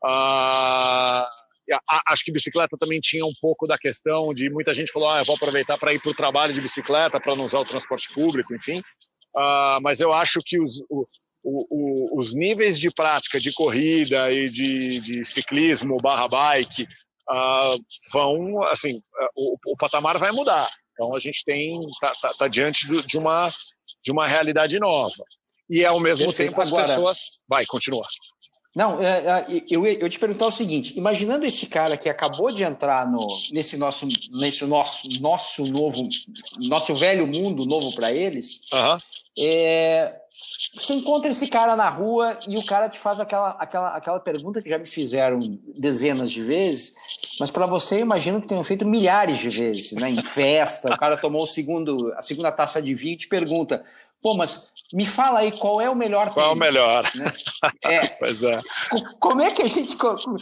Uh, Acho que bicicleta também tinha um pouco da questão de muita gente falou, ah, eu vou aproveitar para ir para o trabalho de bicicleta, para não usar o transporte público, enfim. Uh, mas eu acho que os, o, o, os níveis de prática de corrida e de, de ciclismo barra bike uh, vão, assim, o, o patamar vai mudar. Então a gente tem, tá, tá, tá diante de uma, de uma realidade nova. E ao mesmo Perfeito. tempo as Agora... pessoas... Vai, continua. Não, eu ia te perguntar o seguinte, imaginando esse cara que acabou de entrar no, nesse, nosso, nesse nosso, nosso novo, nosso velho mundo novo para eles, uhum. é, você encontra esse cara na rua e o cara te faz aquela, aquela, aquela pergunta que já me fizeram dezenas de vezes, mas para você eu imagino que tenham feito milhares de vezes, né? Em festa, o cara tomou o segundo, a segunda taça de vinho e te pergunta, pô, mas me fala aí qual é o melhor tênis. Qual é o melhor? Né? É, pois é. Como é que a gente...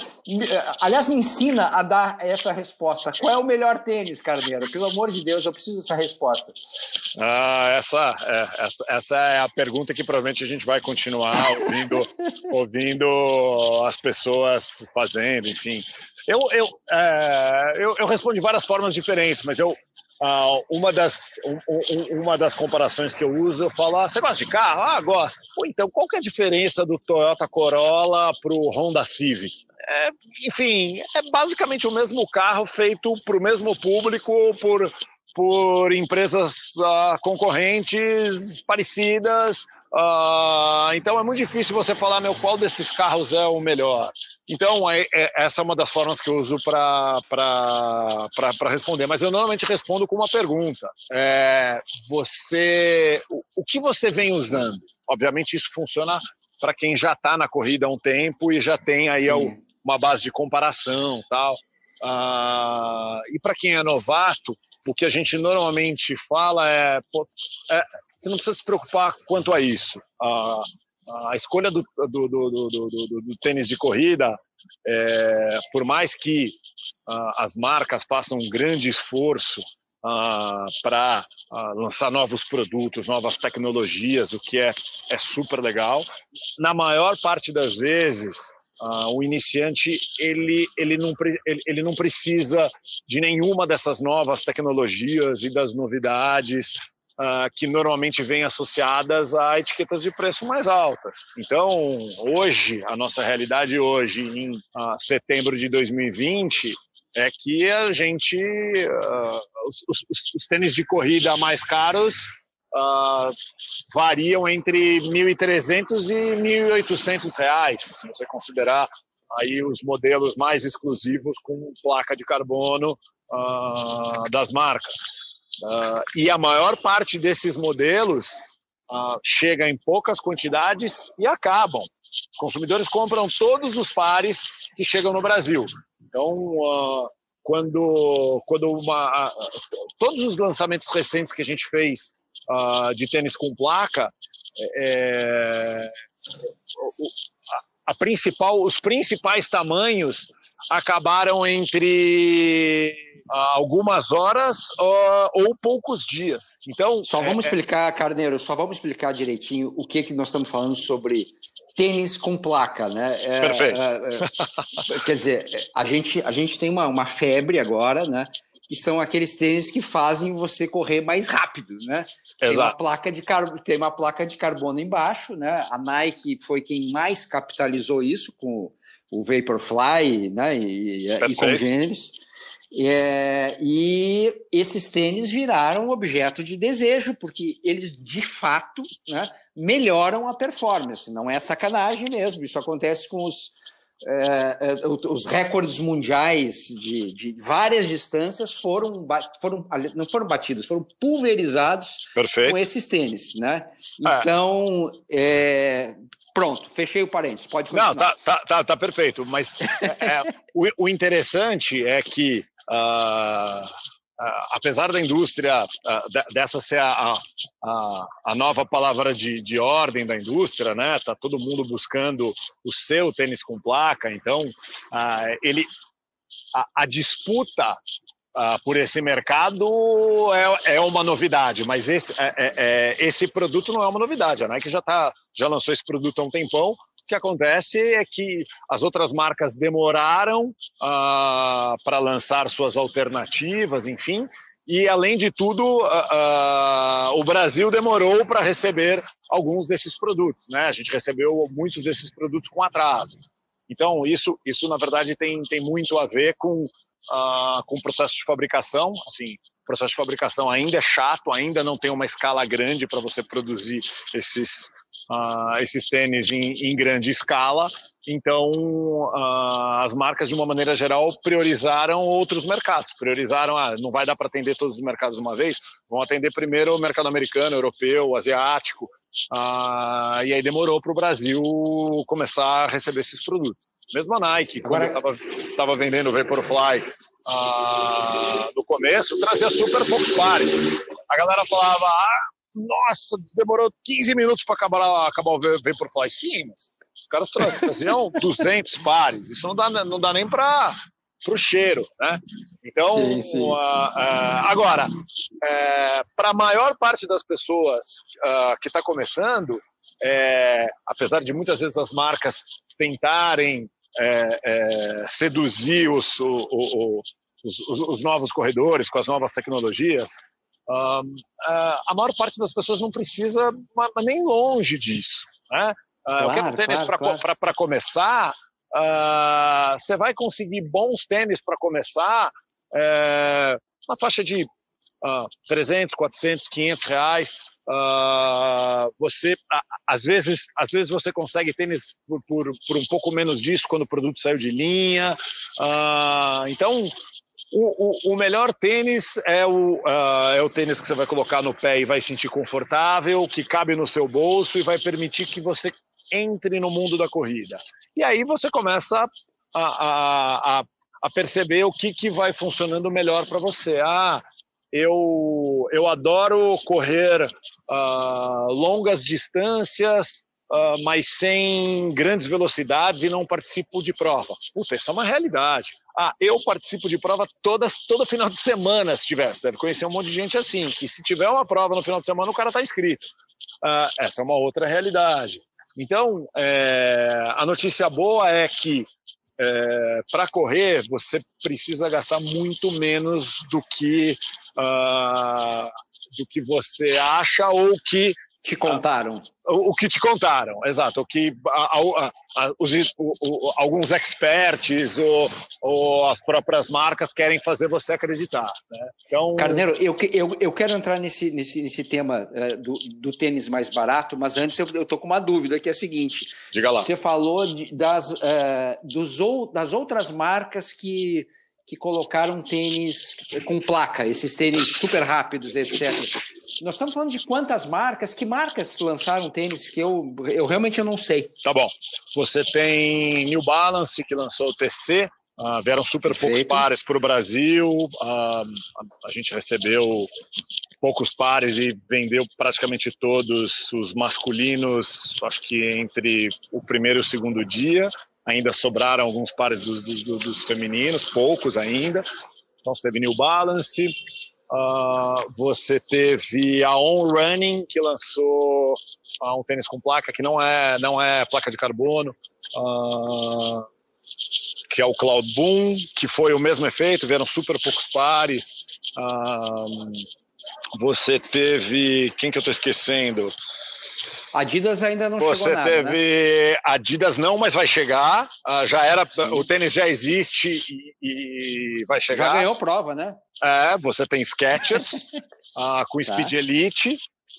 Aliás, me ensina a dar essa resposta. Qual é o melhor tênis, Carneiro? Pelo amor de Deus, eu preciso dessa resposta. Ah, essa, é, essa, essa é a pergunta que provavelmente a gente vai continuar ouvindo, ouvindo as pessoas fazendo, enfim. Eu, eu, é, eu, eu respondo de várias formas diferentes, mas eu... Uh, uma, das, um, um, uma das comparações que eu uso, eu falo, ah, você gosta de carro? Ah, gosto. Pô, então, qual que é a diferença do Toyota Corolla para o Honda Civic? É, enfim, é basicamente o mesmo carro feito para o mesmo público, por, por empresas uh, concorrentes parecidas. Uh, então é muito difícil você falar, meu, qual desses carros é o melhor. Então é, é, essa é uma das formas que eu uso para responder, mas eu normalmente respondo com uma pergunta. É, você, o, o que você vem usando? Obviamente isso funciona para quem já está na corrida há um tempo e já tem aí Sim. uma base de comparação, tal. Uh, e para quem é novato, o que a gente normalmente fala é, pô, é você não precisa se preocupar quanto a isso. Uh, a escolha do, do, do, do, do, do tênis de corrida, é, por mais que uh, as marcas façam um grande esforço uh, para uh, lançar novos produtos, novas tecnologias, o que é, é super legal, na maior parte das vezes, uh, o iniciante ele, ele, não, ele, ele não precisa de nenhuma dessas novas tecnologias e das novidades Uh, que normalmente vêm associadas a etiquetas de preço mais altas. Então, hoje, a nossa realidade hoje, em uh, setembro de dois mil e vinte, é que a gente, uh, os, os, os tênis de corrida mais caros uh, variam entre mil e trezentos e mil e oitocentos reais, se você considerar aí os modelos mais exclusivos com placa de carbono uh, das marcas. Uh, e a maior parte desses modelos uh, chega em poucas quantidades e acabam. Os consumidores compram todos os pares que chegam no Brasil. Então, uh, quando, quando uma, uh, todos os lançamentos recentes que a gente fez uh, de tênis com placa, é, a, a principal, os principais tamanhos acabaram entre algumas horas ou, ou poucos dias. Então, só vamos é, explicar, Carneiro, só vamos explicar direitinho o que, que nós estamos falando sobre tênis com placa, né? É, Perfeito. É, é, quer dizer, a gente, a gente tem uma, uma febre agora, né? Que são aqueles tênis que fazem você correr mais rápido, né? Tem uma placa de car... tem uma placa de carbono embaixo, né? A Nike foi quem mais capitalizou isso com o Vaporfly, né? E, e congêneres. É, e esses tênis viraram objeto de desejo, porque eles, de fato, né, melhoram a performance. Não é sacanagem mesmo. Isso acontece com os, é, é, os recordes mundiais de, de várias distâncias foram, foram, não foram batidos, foram pulverizados. Perfeito. Com esses tênis, né? Então, é, pronto, fechei o parênteses, pode continuar. Não, tá, tá, tá, tá perfeito, mas é, o, o interessante é que Uh, uh, apesar da indústria, uh, dessa ser a, a, a nova palavra de, de ordem da indústria, né? Tá todo mundo buscando o seu tênis com placa, então uh, ele, a, a disputa uh, por esse mercado é, é uma novidade, mas esse, é, é, esse produto não é uma novidade. A Nike já, tá, já lançou esse produto há um tempão. O que acontece é que as outras marcas demoraram uh, para lançar suas alternativas, enfim, e além de tudo, uh, uh, o Brasil demorou para receber alguns desses produtos, né? A gente recebeu muitos desses produtos com atraso. Então, isso, isso na verdade, tem, tem muito a ver com, uh, com o processo de fabricação. Assim, o processo de fabricação ainda é chato, ainda não tem uma escala grande para você produzir esses... Uh, esses tênis em, em grande escala, então uh, as marcas de uma maneira geral priorizaram outros mercados, priorizaram, ah, não vai dar para atender todos os mercados de uma vez, vão atender primeiro o mercado americano, europeu, asiático, uh, e aí demorou para o Brasil começar a receber esses produtos. Mesmo a Nike, quando estava tava vendendo o Vaporfly uh, no começo, trazia super poucos pares. A galera falava, ah, nossa, demorou quinze minutos para acabar, acabar o Vaporfly. Sim, mas os caras traziam duzentos pares. Isso não dá, não dá nem para o cheiro, né? Então, sim, sim. Uh, uh, agora, uh, para a maior parte das pessoas uh, que está começando, uh, apesar de muitas vezes as marcas tentarem uh, uh, seduzir os, o, o, os, os, os novos corredores com as novas tecnologias, Uh, uh, a maior parte das pessoas não precisa mas, mas nem longe disso, né? Uh, claro, eu quero tênis claro, para claro. começar, uh, você vai conseguir bons tênis para começar, uh, uma faixa de uh, trezentos, quatrocentos, quinhentos reais. Uh, você, uh, às vezes, às vezes você consegue tênis por, por, por um pouco menos disso quando o produto saiu de linha. Uh, então O, o, o melhor tênis é o, uh, é o tênis que você vai colocar no pé e vai sentir confortável, que cabe no seu bolso e vai permitir que você entre no mundo da corrida. E aí você começa a, a, a, a perceber o que, que vai funcionando melhor para você. Ah, eu, eu adoro correr uh, longas distâncias uh, mas sem grandes velocidades e não participo de prova. Puta, essa é uma realidade. Ah, eu participo de prova toda, todo final de semana, se tiver. Você deve conhecer um monte de gente assim, que se tiver uma prova no final de semana, o cara está inscrito. Uh, essa é uma outra realidade. Então, é, a notícia boa é que é, para correr, você precisa gastar muito menos do que, uh, do que você acha ou que te contaram. Uh, o, o que te contaram, exato. O que a, a, a, os, o, o, alguns experts ou, ou as próprias marcas querem fazer você acreditar. Né? Então, Carneiro, eu, eu, eu quero entrar nesse, nesse, nesse tema uh, do, do tênis mais barato, mas antes eu, eu tô com uma dúvida, que é a seguinte. Diga lá. Você falou de, das, uh, dos, ou, das outras marcas que, que colocaram tênis com placa, esses tênis super rápidos, etcétera. Nós estamos falando de quantas marcas? Que marcas lançaram tênis que eu, eu realmente eu não sei. Tá bom. Você tem New Balance, que lançou o T C. Uh, vieram super Perfeito. poucos pares para o Brasil. Uh, a, a gente recebeu poucos pares e vendeu praticamente todos os masculinos, acho que entre o primeiro e o segundo dia. Ainda sobraram alguns pares dos, dos, dos femininos, poucos ainda. Então você teve New Balance. Uh, você teve a On Running, que lançou uh, um tênis com placa que não é, não é placa de carbono, uh, que é o Cloud Boom, que foi o mesmo efeito, vieram super poucos pares. Uh, você teve... Quem que eu estou esquecendo? Adidas ainda não Você chegou nada, teve né? Adidas não, mas vai chegar. Uh, já era, o tênis já existe e, e vai chegar. Já ganhou prova, né? É, você tem Skechers uh, com Speed tá. Elite,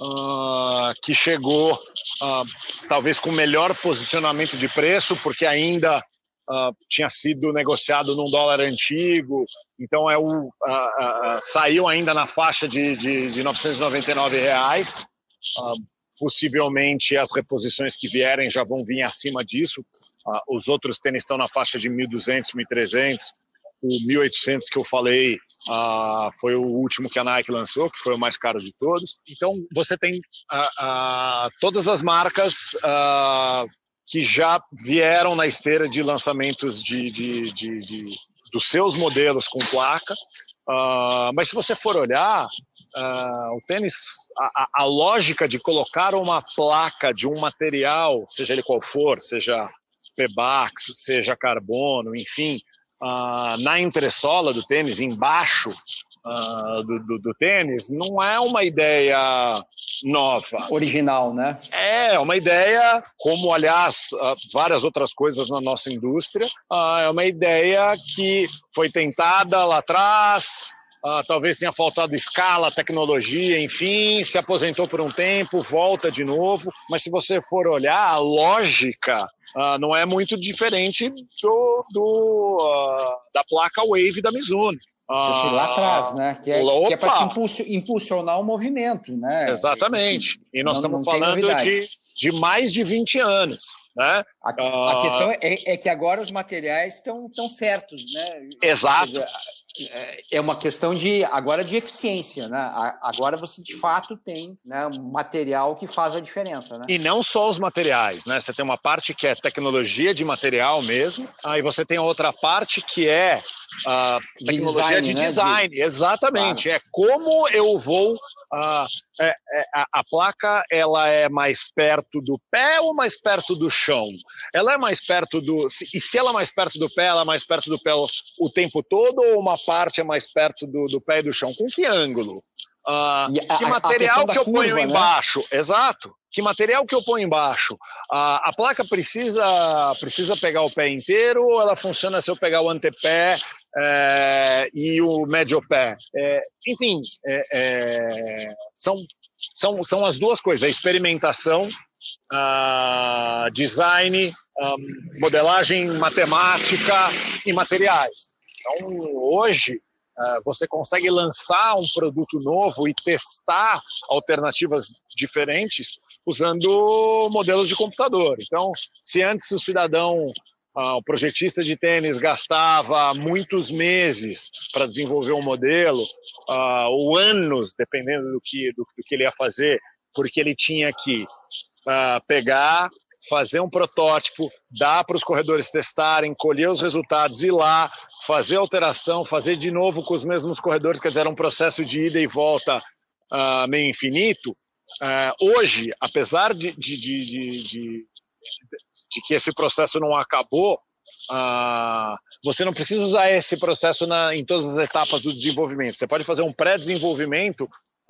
uh, que chegou uh, talvez com melhor posicionamento de preço, porque ainda uh, tinha sido negociado num dólar antigo. Então é o, uh, uh, saiu ainda na faixa de, de, de novecentos e noventa e nove reais. Uh, Possivelmente as reposições que vierem já vão vir acima disso. Uh, os outros tênis estão na faixa de mil e duzentos, mil e trezentos. O mil e oitocentos que eu falei uh, foi o último que a Nike lançou, que foi o mais caro de todos. Então você tem uh, uh, todas as marcas uh, que já vieram na esteira de lançamentos de, de, de, de, dos seus modelos com placa. Uh, mas se você for olhar, Uh, o tênis, a, a lógica de colocar uma placa de um material, seja ele qual for, seja Pebax, seja carbono, enfim, uh, na entressola do tênis, embaixo uh, do, do, do tênis, não é uma ideia nova. Original, né? É uma ideia, como aliás uh, várias outras coisas na nossa indústria, uh, é uma ideia que foi tentada lá atrás. Uh, talvez tenha faltado escala, tecnologia, enfim, se aposentou por um tempo, volta de novo, mas se você for olhar, a lógica uh, não é muito diferente do, do, uh, da placa Wave da Mizuno. Uh, lá atrás, né? Que é, que é para te impulso, impulsionar o movimento, né? Exatamente. Enfim, e nós não, estamos não falando de, de mais de vinte anos. Né? A, uh, a questão é, é que agora os materiais estão tão certos, né? Exato. Seja, é uma questão de agora de eficiência, né? Agora você de fato tem, né, um material que faz a diferença, né? E não só os materiais, né? Você tem uma parte que é tecnologia de material mesmo, aí você tem a outra parte que é a uh, tecnologia de design, de design. Né? De... Exatamente. Claro. É como eu vou uh, é, é, a, a placa ela é mais perto do pé ou mais perto do chão? Ela é mais perto do... E se ela é mais perto do pé, ela é mais perto do pé o, o tempo todo ou uma parte é mais perto do, do pé e do chão? Com que ângulo? Uh, a, que material que eu curva, ponho né? embaixo? Exato. Que material que eu ponho embaixo? Uh, a placa precisa, precisa pegar o pé inteiro ou ela funciona se eu pegar o antepé é, e o médio pé? É, enfim, é, é, são, são, são as duas coisas. A experimentação, uh, design, um, modelagem matemática e materiais. Então, hoje, uh, você consegue lançar um produto novo e testar alternativas diferentes usando modelos de computador. Então, se antes o cidadão, uh, o projetista de tênis, gastava muitos meses para desenvolver um modelo, uh, ou anos, dependendo do que, do, do que ele ia fazer, porque ele tinha que uh, pegar fazer um protótipo, dar para os corredores testarem, colher os resultados, ir lá, fazer alteração, fazer de novo com os mesmos corredores, quer dizer, era um processo de ida e volta uh, meio infinito. Uh, hoje, apesar de, de, de, de, de, de que esse processo não acabou, uh, você não precisa usar esse processo na, em todas as etapas do desenvolvimento. Você pode fazer um pré-desenvolvimento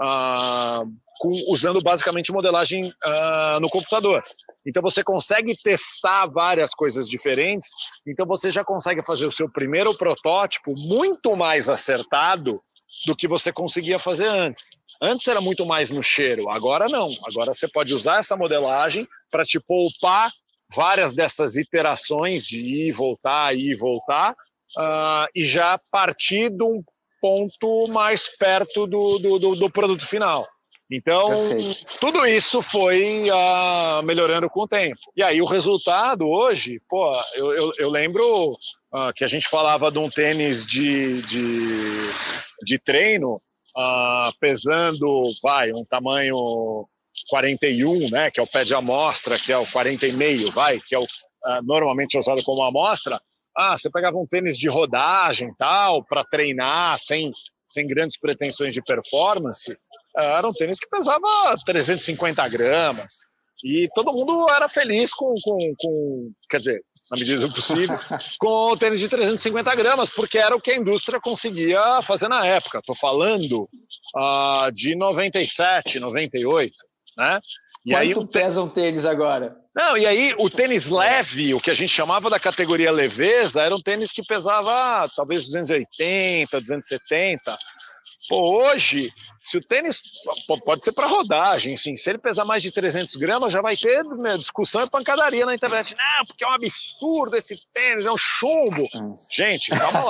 uh, com, usando basicamente modelagem uh, no computador. Então você consegue testar várias coisas diferentes, então você já consegue fazer o seu primeiro protótipo muito mais acertado do que você conseguia fazer antes. Antes era muito mais no cheiro, agora não. Agora você pode usar essa modelagem para te poupar várias dessas iterações de ir e voltar, ir e voltar, uh, e já partir de um ponto mais perto do, do, do, do produto final. Então, perfeito. Tudo isso foi uh, melhorando com o tempo. E aí o resultado hoje, pô, eu, eu, eu lembro uh, que a gente falava de um tênis de, de, de treino uh, pesando, vai, um tamanho quarenta e um, né, que é o pé de amostra, que é o quarenta e meio, vai, que é o uh, normalmente usado como amostra. Ah, você pegava um tênis de rodagem tal, para treinar, sem, sem grandes pretensões de performance. Era um tênis que pesava trezentos e cinquenta gramas e todo mundo era feliz com, com, com quer dizer, na medida do possível, com o tênis de trezentos e cinquenta gramas, porque era o que a indústria conseguia fazer na época. Estou falando uh, de noventa e sete, noventa e oito, né? E Quanto aí o pesa um tênis agora? Não, e aí o tênis leve, o que a gente chamava da categoria leveza, era um tênis que pesava talvez duzentos e oitenta, duzentos e setenta. Pô, hoje, se o tênis pode ser para rodagem, sim, se ele pesar mais de trezentos gramas, já vai ter discussão e pancadaria na internet. Não, porque é um absurdo esse tênis, é um chumbo. Hum. Gente, calma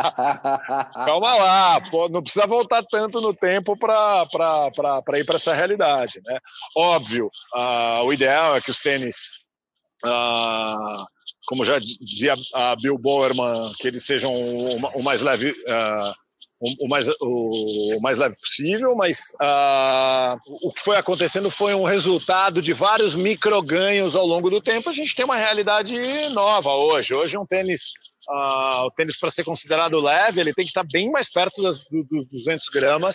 lá. calma lá. Pô, não precisa voltar tanto no tempo para ir para essa realidade, né? Óbvio, uh, o ideal é que os tênis, uh, como já dizia a Bill Bowerman, que eles sejam o, o mais leve... Uh, O mais, o mais leve possível, mas uh, o que foi acontecendo foi um resultado de vários microganhos ao longo do tempo. A gente tem uma realidade nova hoje. Hoje um tênis, uh, o tênis para ser considerado leve, ele tem que estar bem mais perto dos do, duzentos gramas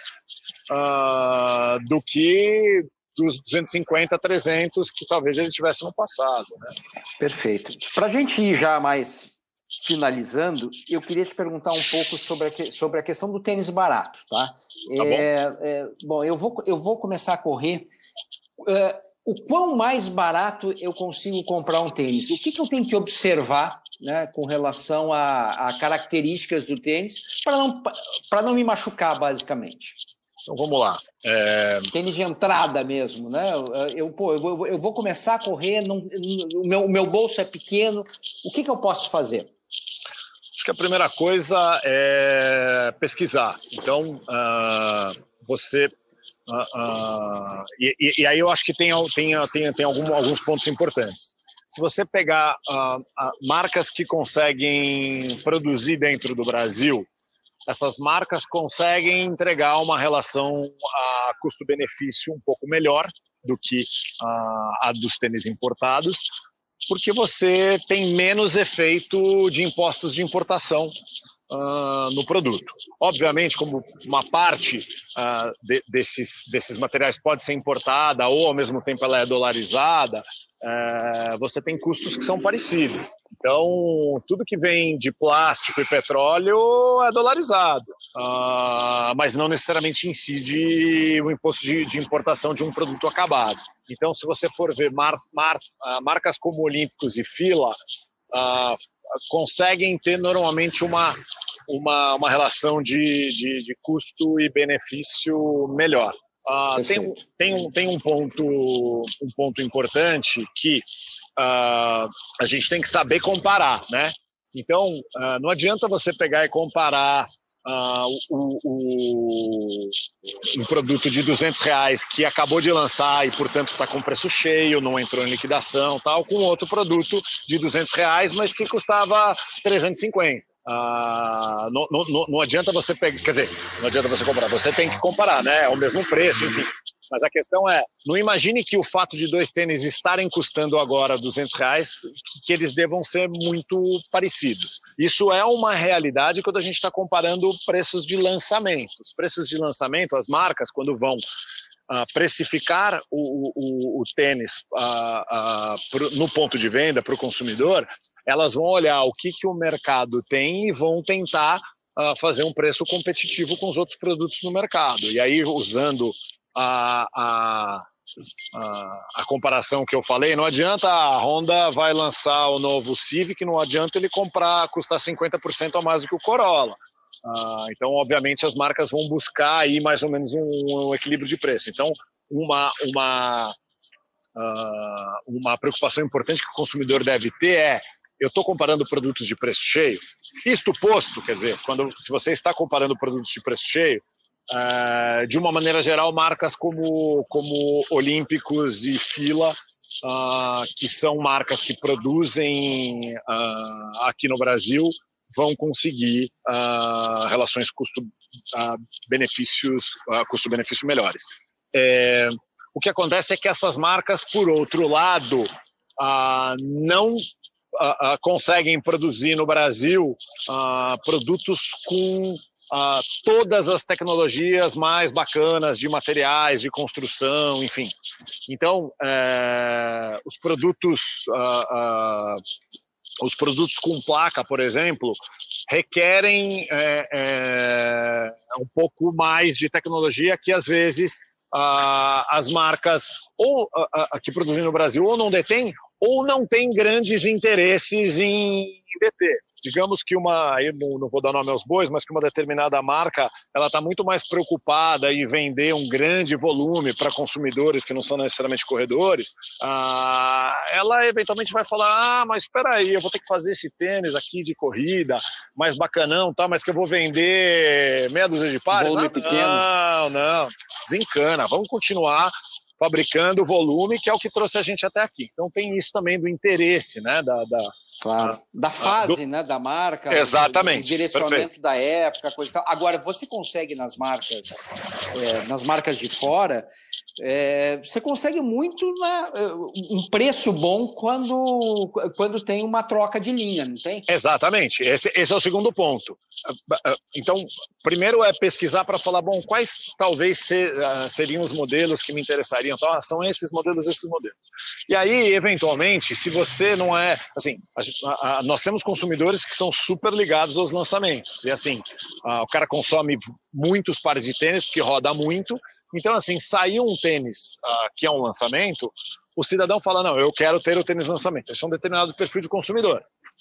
uh, do que dos duzentos e cinquenta, trezentos que talvez ele tivesse no passado, né? Perfeito. Para a gente ir já mais... finalizando, eu queria te perguntar um pouco sobre a, que, sobre a questão do tênis barato, tá? Tá é, bom. É, bom, eu vou, eu vou começar a correr. É, o quão mais barato eu consigo comprar um tênis? O que, que eu tenho que observar, né, com relação a, a características do tênis para não, para não me machucar, basicamente? Então vamos lá. É... Tênis de entrada mesmo, né? Eu, pô, eu, vou, eu vou começar a correr, não, o, meu, o meu bolso é pequeno, o que, que eu posso fazer? Acho que a primeira coisa é pesquisar. Então, uh, você... Uh, uh, e, e aí eu acho que tem, tem, tem, tem algum, alguns pontos importantes. Se você pegar uh, uh, marcas que conseguem produzir dentro do Brasil, essas marcas conseguem entregar uma relação a custo-benefício um pouco melhor do que a, a dos tênis importados, porque você tem menos efeito de impostos de importação uh, no produto. Obviamente, como uma parte uh, de, desses, desses materiais pode ser importada ou, ao mesmo tempo, ela é dolarizada, uh, você tem custos que são parecidos. Então, tudo que vem de plástico e petróleo é dolarizado, uh, mas não necessariamente incide o imposto de, de importação de um produto acabado. Então, se você for ver mar, mar, uh, marcas como Olímpicos e Fila, uh, conseguem ter normalmente uma, uma, uma relação de, de, de custo e benefício melhor. Uh, tem, tem, um, tem um, ponto, um ponto importante que uh, a gente tem que saber comparar, né? Então, uh, não adianta você pegar e comparar uh, o, o, um produto de duzentos reais que acabou de lançar e, portanto, está com preço cheio, não entrou em liquidação, tal, com outro produto de duzentos reais, mas que custava trezentos e cinquenta. Uh, não, não, não adianta você pegar, quer dizer, não adianta você comprar, você tem que comparar, né? É o mesmo preço, enfim. Mas a questão é, não imagine que o fato de dois tênis estarem custando agora duzentos reais, que eles devam ser muito parecidos. Isso é uma realidade quando a gente está comparando preços de lançamento. Os preços de lançamento, as marcas, quando vão uh, precificar o, o, o tênis uh, uh, pro, no ponto de venda para o consumidor, elas vão olhar o que, que o mercado tem e vão tentar uh, fazer um preço competitivo com os outros produtos no mercado. E aí, usando A, a, a, a comparação que eu falei, não adianta a Honda vai lançar o novo Civic, não adianta ele comprar, custar cinquenta por cento a mais do que o Corolla. Ah, então, obviamente, as marcas vão buscar aí mais ou menos um, um equilíbrio de preço. Então, uma, uma, uh, uma preocupação importante que o consumidor deve ter é: eu estou comparando produtos de preço cheio? Isto posto, quer dizer, quando, se você está comparando produtos de preço cheio, Uh, de uma maneira geral, marcas como, como Olímpicos e Fila, uh, que são marcas que produzem uh, aqui no Brasil, vão conseguir uh, relações custo-benefícios, uh, uh, custo-benefício melhores. É, o que acontece é que essas marcas, por outro lado, uh, não uh, uh, conseguem produzir no Brasil uh, produtos com Uh, todas as tecnologias mais bacanas de materiais, de construção, enfim. Então, uh, os produtos uh, uh, os produtos com placa, por exemplo, requerem uh, uh, um pouco mais de tecnologia que, às vezes, uh, as marcas ou uh, uh, que produzem no Brasil ou não detêm ou não têm grandes interesses em deter. Digamos que uma, eu não vou dar nome aos bois, mas que uma determinada marca, ela está muito mais preocupada em vender um grande volume para consumidores que não são necessariamente corredores, ah, ela eventualmente vai falar: ah, mas espera aí, eu vou ter que fazer esse tênis aqui de corrida, mais bacanão, tá, mas que eu vou vender meia dúzia de pares? Volume ah, pequeno. Não, não, desencana, vamos continuar fabricando volume, que é o que trouxe a gente até aqui. Então tem isso também do interesse, né, da... da Claro. Da fase, do... né, da marca. Exatamente. O direcionamento Perfeito. da época, coisa e tal. Agora, você consegue nas marcas, é, nas marcas de fora, é, você consegue muito na, um preço bom quando, quando tem uma troca de linha, não tem? Exatamente. Esse, esse é o segundo ponto. Então, primeiro é pesquisar para falar, bom, quais talvez ser, uh, seriam os modelos que me interessariam. Então, ah, são esses modelos, esses modelos. E aí, eventualmente, se você não é... Assim, a, a, a, nós temos consumidores que são super ligados aos lançamentos. E assim, uh, o cara consome muitos pares de tênis, porque roda muito. Então, assim, saiu um tênis uh, que é um lançamento, o cidadão fala: não, eu quero ter o tênis lançamento. Esse é um determinado perfil de consumidor.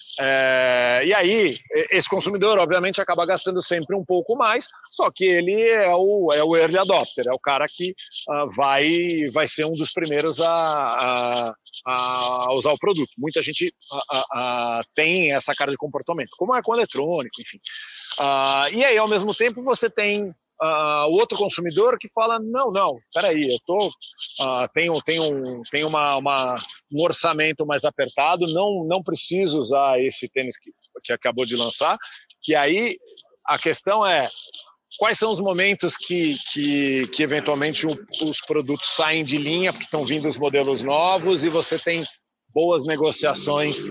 É, e aí, esse consumidor, obviamente, acaba gastando sempre um pouco mais, só que ele é o, é o early adopter, é o cara que uh, vai, vai ser um dos primeiros a, a, a usar o produto. Muita gente a, a, a, tem essa cara de comportamento, como é com eletrônico, enfim. Uh, e aí, ao mesmo tempo, você tem Uh, o outro consumidor que fala: não, não, peraí, eu tô, uh, tenho, tenho, tenho uma, uma, um orçamento mais apertado, não, não preciso usar esse tênis que, que acabou de lançar. E aí a questão é: quais são os momentos que, que, que eventualmente o, os produtos saem de linha, porque estão vindo os modelos novos e você tem boas negociações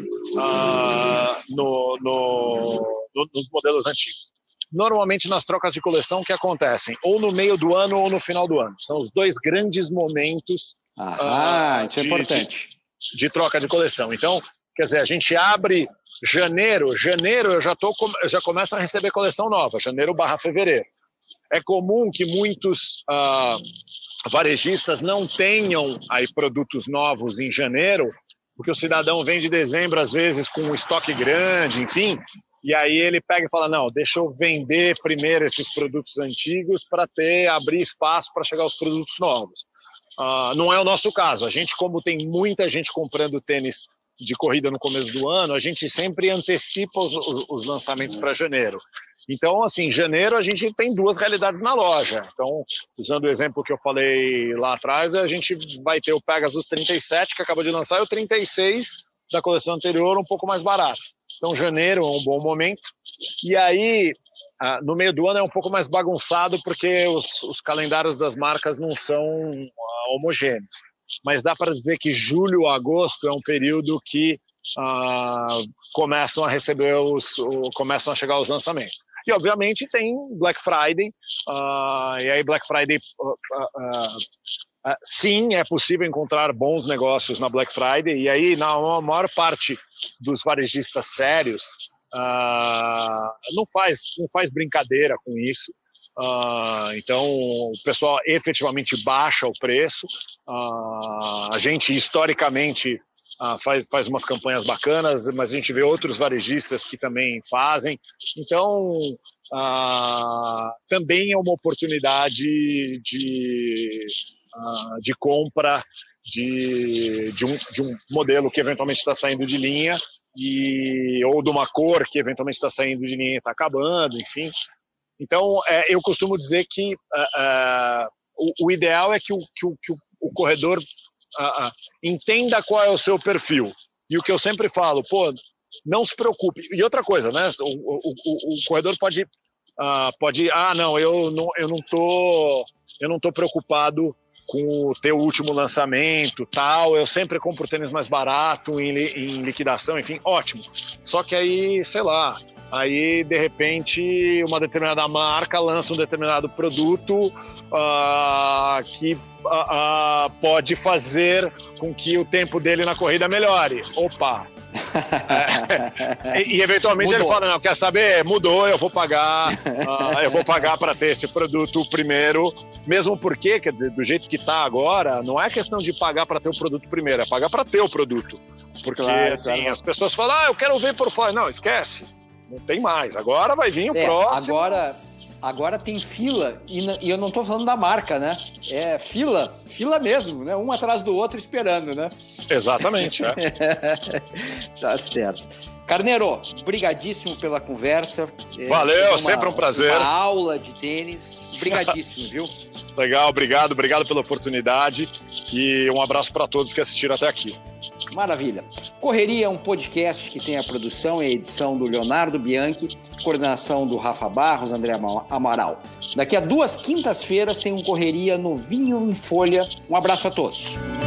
uh, no, no, no, nos modelos antigos. Normalmente nas trocas de coleção que acontecem ou no meio do ano ou no final do ano. São os dois grandes momentos ah, uh, isso é de, importante. De, de troca de coleção. Então, quer dizer, a gente abre janeiro, janeiro eu já, tô, eu já começo a receber coleção nova, janeiro barra fevereiro. É comum que muitos uh, varejistas não tenham aí produtos novos em janeiro, porque o cidadão vem de dezembro, às vezes, com um estoque grande, enfim... E aí ele pega e fala: não, deixa eu vender primeiro esses produtos antigos para ter, abrir espaço para chegar aos produtos novos. Uh, não é o nosso caso. A gente, como tem muita gente comprando tênis de corrida no começo do ano, a gente sempre antecipa os, os, os lançamentos para janeiro. Então, assim, janeiro a gente tem duas realidades na loja. Então, usando o exemplo que eu falei lá atrás, a gente vai ter o Pegasus trinta e sete, que acabou de lançar, e o trinta e seis da coleção anterior, um pouco mais barato. Então, janeiro é um bom momento. E aí, ah, no meio do ano é um pouco mais bagunçado porque os, os calendários das marcas não são ah, homogêneos. Mas dá para dizer que julho, agosto é um período que ah, começam a receber os, o, começam a chegar os lançamentos. E, obviamente, tem Black Friday, uh, e aí Black Friday, uh, uh, uh, sim, é possível encontrar bons negócios na Black Friday, e aí, na maior parte dos varejistas sérios, uh, não faz, não faz brincadeira com isso. Uh, então, o pessoal efetivamente baixa o preço. Uh, a gente, historicamente, Uh, faz, faz umas campanhas bacanas, mas a gente vê outros varejistas que também fazem. Então, uh, também é uma oportunidade de, uh, de compra de, de, um, de um modelo que eventualmente está saindo de linha, e, ou de uma cor que eventualmente está saindo de linha e está acabando, enfim. Então, é, eu costumo dizer que uh, uh, o, o ideal é que o, que o, que o, o corredor Uh, uh, entenda qual é o seu perfil. E o que eu sempre falo, pô, não se preocupe. E outra coisa, né? O, o, o, o corredor pode, uh, pode, ah, não, eu não, eu não tô, eu não tô preocupado com o teu último lançamento, tal. Eu sempre compro tênis mais barato em, em liquidação, enfim, ótimo. Só que aí, sei lá. Aí, de repente, uma determinada marca lança um determinado produto uh, que uh, uh, pode fazer com que o tempo dele na corrida melhore. Opa! É, e, e, eventualmente mudou. Ele fala, não, quer saber? Mudou, eu vou pagar, uh, eu vou pagar para ter esse produto primeiro, mesmo porque, quer dizer, do jeito que está agora, não é questão de pagar para ter o produto primeiro, é pagar para ter o produto. Porque, claro, assim, claro. As pessoas falam, ah, eu quero ver por fora. Não, esquece. Não tem mais. Agora vai vir o é, próximo. Agora, agora tem fila, e, e eu não estou falando da marca, né? É fila, fila mesmo, né? Um atrás do outro esperando, né? Exatamente, é. Tá certo. Carneiro, brigadíssimo pela conversa. Valeu, uma, sempre um prazer. Uma aula de tênis. Brigadíssimo, viu? Legal, obrigado, obrigado pela oportunidade e um abraço para todos que assistiram até aqui. Maravilha. Correria é um podcast que tem a produção e a edição do Leonardo Bianchi, coordenação do Rafa Barros, André Amaral. Daqui a duas quintas-feiras tem um Correria novinho em folha. Um abraço a todos.